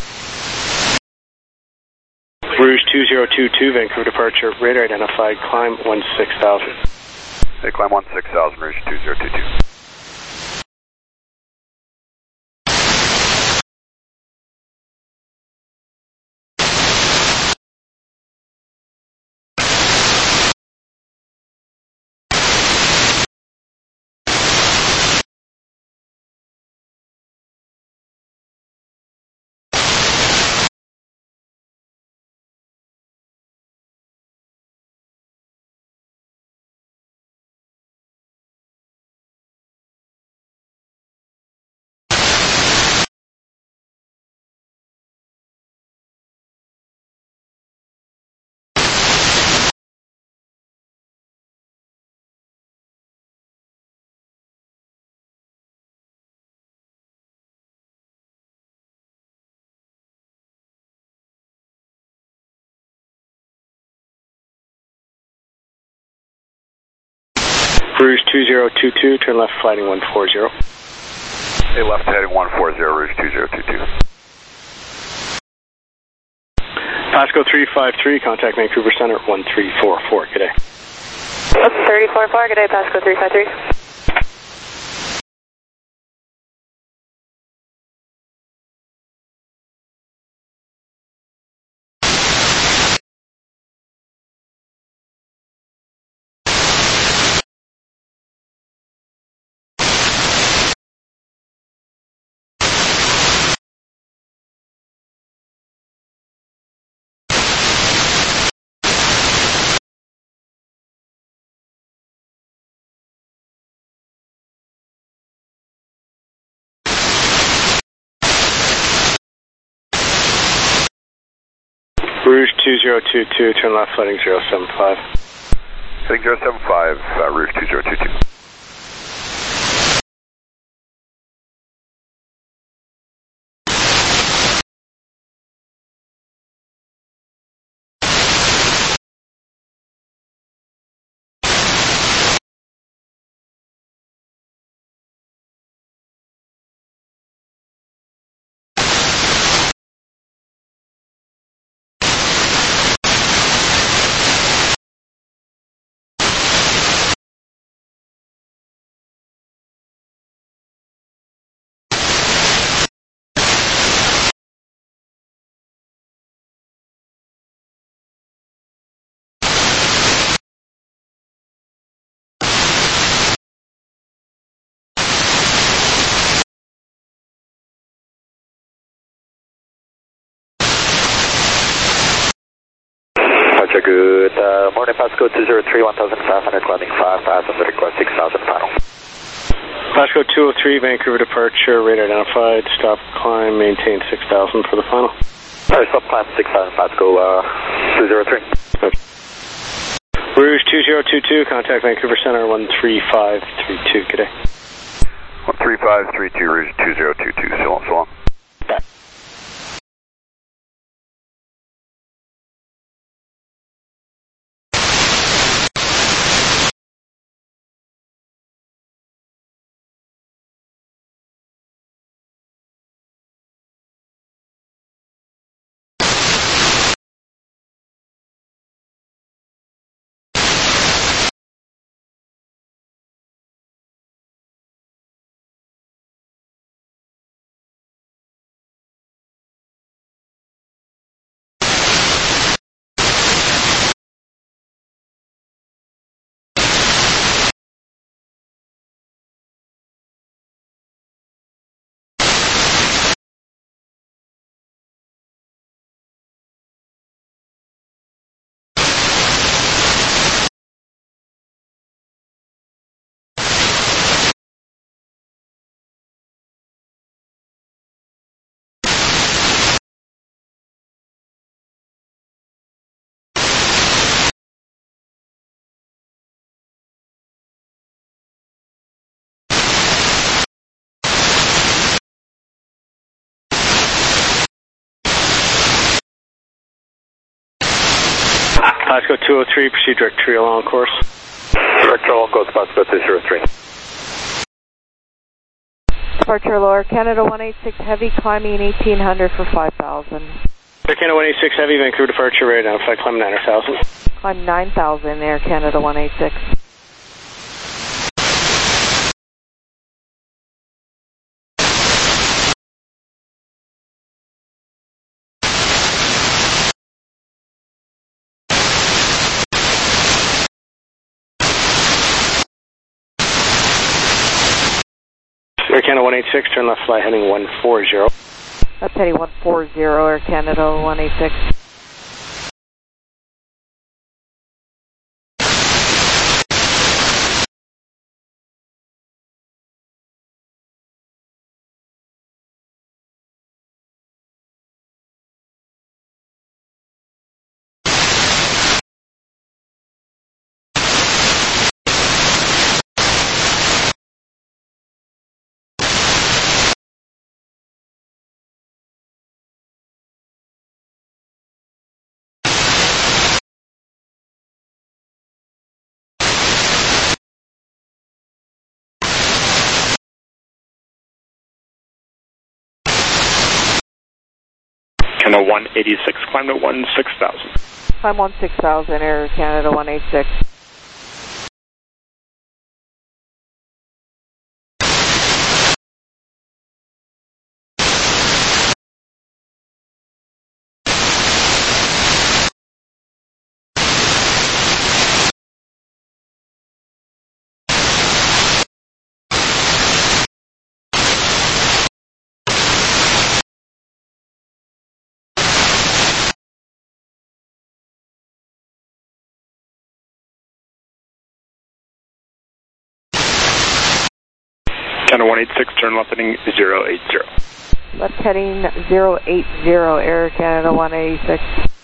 [SPEAKER 15] 5,000.
[SPEAKER 19] Rouge 2022, Vancouver departure, radar identified, climb 16,000.
[SPEAKER 15] Hey, climb 16,000, Rouge 2022.
[SPEAKER 19] Rouge 2022, turn left, flighting 140.
[SPEAKER 15] Hey, left heading 140, Rouge 2022.
[SPEAKER 19] Pasco 353, contact Vancouver Center 1344. Good day.
[SPEAKER 13] 344, good day, Pasco 353.
[SPEAKER 19] Rouge 2022, turn left, heading 075.
[SPEAKER 6] Heading 075, Rouge 2022.
[SPEAKER 15] Good morning, Pasco 203, 1500, climbing 5000, request 6000 final.
[SPEAKER 19] Pasco 203, Vancouver departure, rate identified, stop climb, maintain 6000 for the final.
[SPEAKER 15] Stop climb 6000, Pasco 203.
[SPEAKER 19] Rouge 2022, contact Vancouver Center 13532, good day.
[SPEAKER 6] 13532, Rouge 2022, so long, so long.
[SPEAKER 19] Back. Pasco 203, proceed direct tree along course.
[SPEAKER 15] Direct tree along course, Pasco 203.
[SPEAKER 9] Departure Lower Canada 186 Heavy, climbing 1800 for 5000.
[SPEAKER 19] Air Canada 186 Heavy, Vancouver departure, rate identified, climb 9000.
[SPEAKER 9] Climb 9000, Air Canada 186.
[SPEAKER 19] Air Canada 186, turn left, fly heading 140.
[SPEAKER 9] That's heading 140, Air Canada 186.
[SPEAKER 19] Canada 186, climb to 16,000.
[SPEAKER 9] Climb 16,000, Air Canada 186.
[SPEAKER 19] Canada 186, turn left heading 080.
[SPEAKER 9] Left heading 080, Air Canada 186.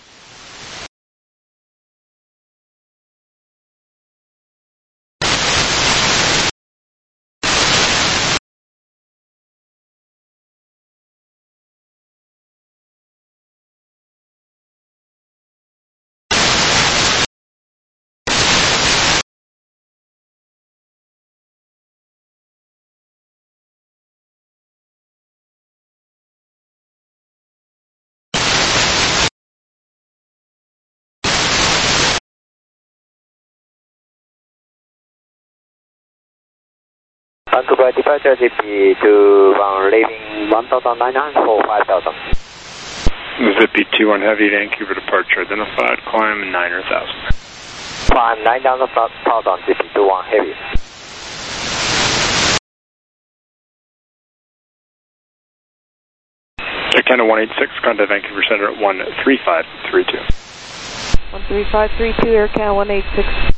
[SPEAKER 15] Vancouver departure GP 21 leaving 1,900 for 5,000.
[SPEAKER 19] Zippy 21 heavy, Vancouver departure identified, climb 9,000.
[SPEAKER 15] Climb 9,000, GP 21 heavy.
[SPEAKER 19] Air Canada 186, contact Vancouver Center at 13532.
[SPEAKER 9] 13532, Air Canada 186.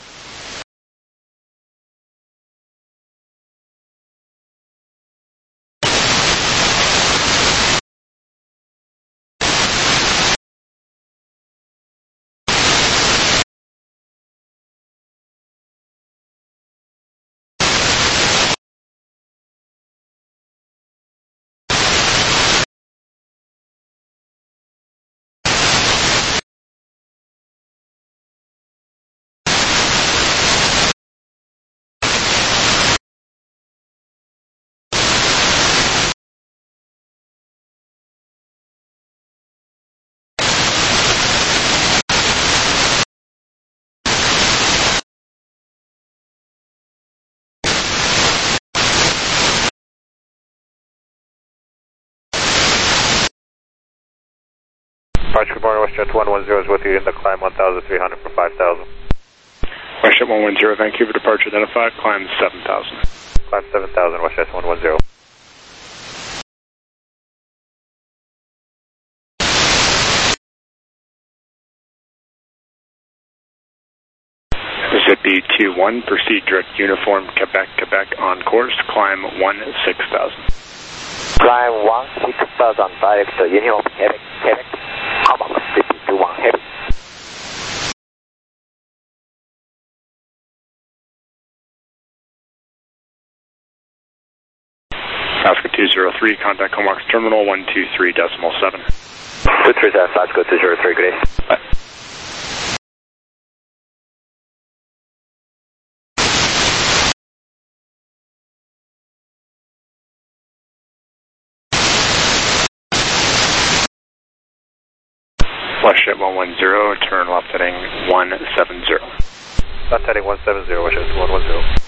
[SPEAKER 8] Departure, good morning, WestJet 110 is with you in the climb 1,300 for 5,000.
[SPEAKER 19] WestJet 110, Vancouver departure identified, climb 7,000.
[SPEAKER 8] Climb 7,000, WestJet 110.
[SPEAKER 19] Zippy 21, proceed direct uniform, Quebec, on course, climb 16,000.
[SPEAKER 15] Climb 16,000, direct uniform, Quebec. Come on, Zippy 21 heavy.
[SPEAKER 19] Alaska 203, contact Comox Terminal 123.7.
[SPEAKER 15] 230, Alaska 203, good day.
[SPEAKER 19] Bye. WestJet 110, turn left heading 170.
[SPEAKER 8] Left heading 170, WestJet 110.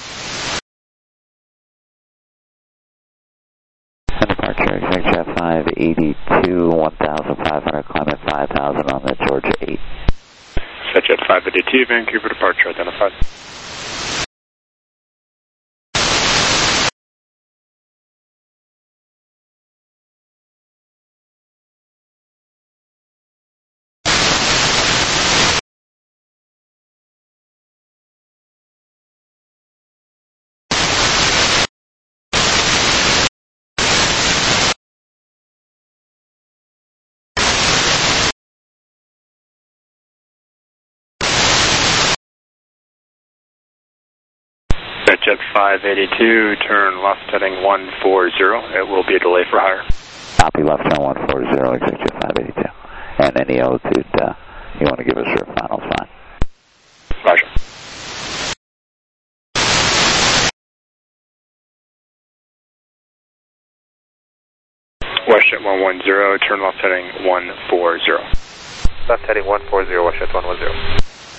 [SPEAKER 21] And departure, ExactJet 582, 1,500, climb at 5,000 on the Georgia 8.
[SPEAKER 19] ExactJet 582, Vancouver departure identified. Jet 582, turn left heading 140. It will be a delay for hire.
[SPEAKER 21] Copy, left turn 140, ExactJet 582. And any altitude you want to give us your final sign.
[SPEAKER 19] Roger. WestJet 110, turn left heading 140.
[SPEAKER 3] Left heading 140, WestJet 110.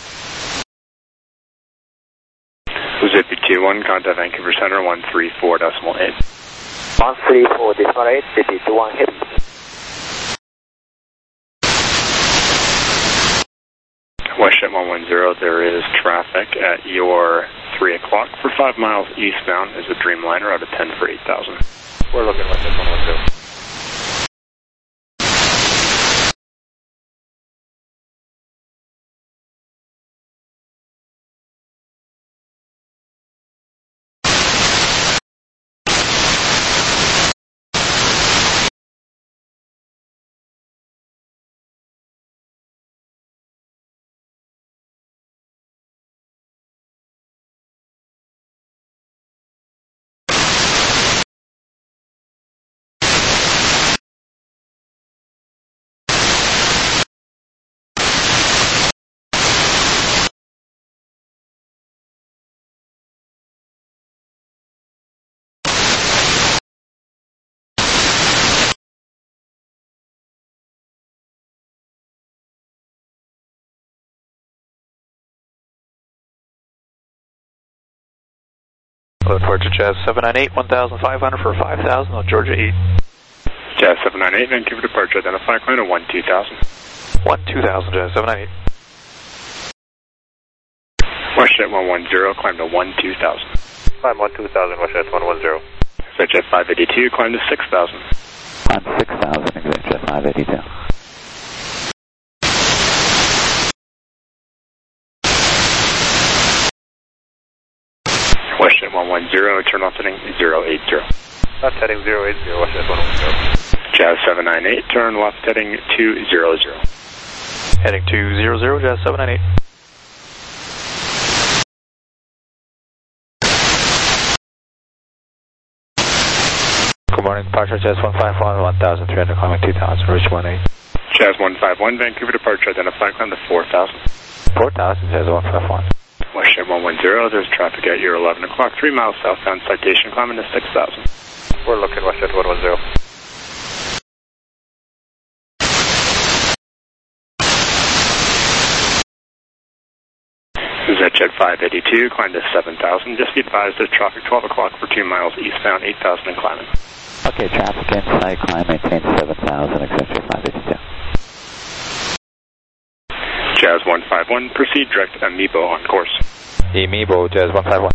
[SPEAKER 19] Zippy 21, contact Vancouver Center 134.8.
[SPEAKER 15] 134.8, Zippy 21, hit.
[SPEAKER 19] WestJet 110, there is traffic at your 3 o'clock for 5 miles eastbound is a Dreamliner out of 10 for 8,000.
[SPEAKER 3] We're looking WestJet 110.
[SPEAKER 11] Departure Jazz 798, 1,500 for 5,000 on Georgia 8.
[SPEAKER 19] Jazz 798, Vancouver departure, identify climb to 12000.
[SPEAKER 11] 12000, Jazz 798.
[SPEAKER 19] WestJet 110, climb to 12000.
[SPEAKER 3] Climb 12000, WestJet 110.
[SPEAKER 19] ExactJet 582, climb to 6000.
[SPEAKER 21] Climb 6000, ExactJet 582.
[SPEAKER 19] WestJet 110, turn left heading 080.
[SPEAKER 3] Left heading 080, WestJet 110.
[SPEAKER 19] Jazz 798, turn left heading 200.
[SPEAKER 11] Heading 200, Jazz 798. Good morning, departure Jazz 151, 1,300, climbing 2,000, Rouge 18.
[SPEAKER 19] Jazz 151, Vancouver departure, identify climb to 4,000.
[SPEAKER 11] 4,000, Jazz 151.
[SPEAKER 19] WestJet 110, there's traffic at your 11 o'clock, 3 miles southbound, citation climbing to 6,000.
[SPEAKER 3] We're looking WestJet 110.
[SPEAKER 19] ExactJet 582, climb to 7,000. Just be advised there's traffic 12 o'clock for 2 miles eastbound, 8,000 and climbing.
[SPEAKER 21] Okay, traffic inside, climb, maintain 7,000, ExactJet 582.
[SPEAKER 19] Jazz 151, proceed direct Amiibo on course.
[SPEAKER 11] Amiibo, Jazz 151.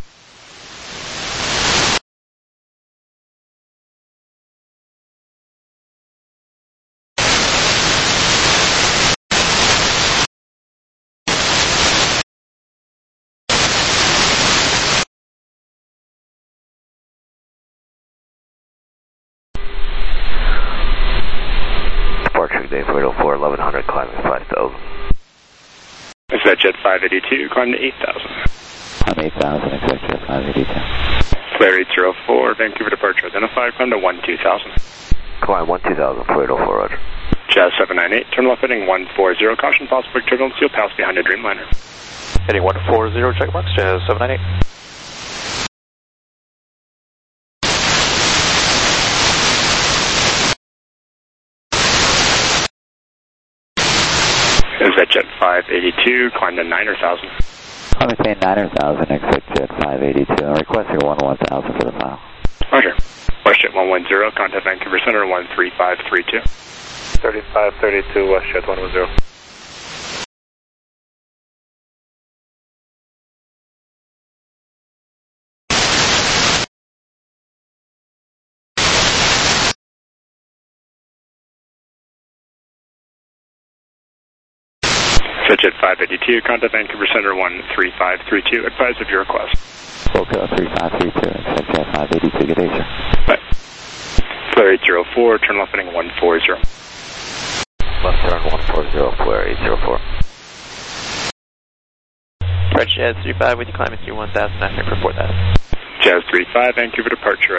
[SPEAKER 10] Departure day 404, 1100, climbing 5,000.
[SPEAKER 19] ExactJet 582, climb to 8,000.
[SPEAKER 21] Climb 8,000, ExactJet 582.
[SPEAKER 19] Flare 804, Vancouver departure, identify, climb to 12000.
[SPEAKER 10] Climb 12000, 404, roger.
[SPEAKER 19] Jazz 798, turn left heading 140, caution possible turbulence, you'll pass behind a Dreamliner.
[SPEAKER 11] Heading 140, check box, Jazz 798.
[SPEAKER 19] ExactJet 582, climb to 9,000.
[SPEAKER 21] Climb maintain 9,000, ExactJet 582. I'm requesting 11,000 for the file.
[SPEAKER 19] Roger. WestJet 110, contact Vancouver Center 13532.
[SPEAKER 3] 3532, WestJet 110.
[SPEAKER 19] ExactJet 582, contact Vancouver Center 13532. Advise of your request.
[SPEAKER 21] Focal 3532, ExactJet 582, good day, sir.
[SPEAKER 19] Bye. Flare 804, turn left heading 140.
[SPEAKER 10] Left turn 140, flare 804.
[SPEAKER 11] Departure Jazz 35 with you climbing through 1,000, for 4,000.
[SPEAKER 19] Jazz 35, Vancouver departure,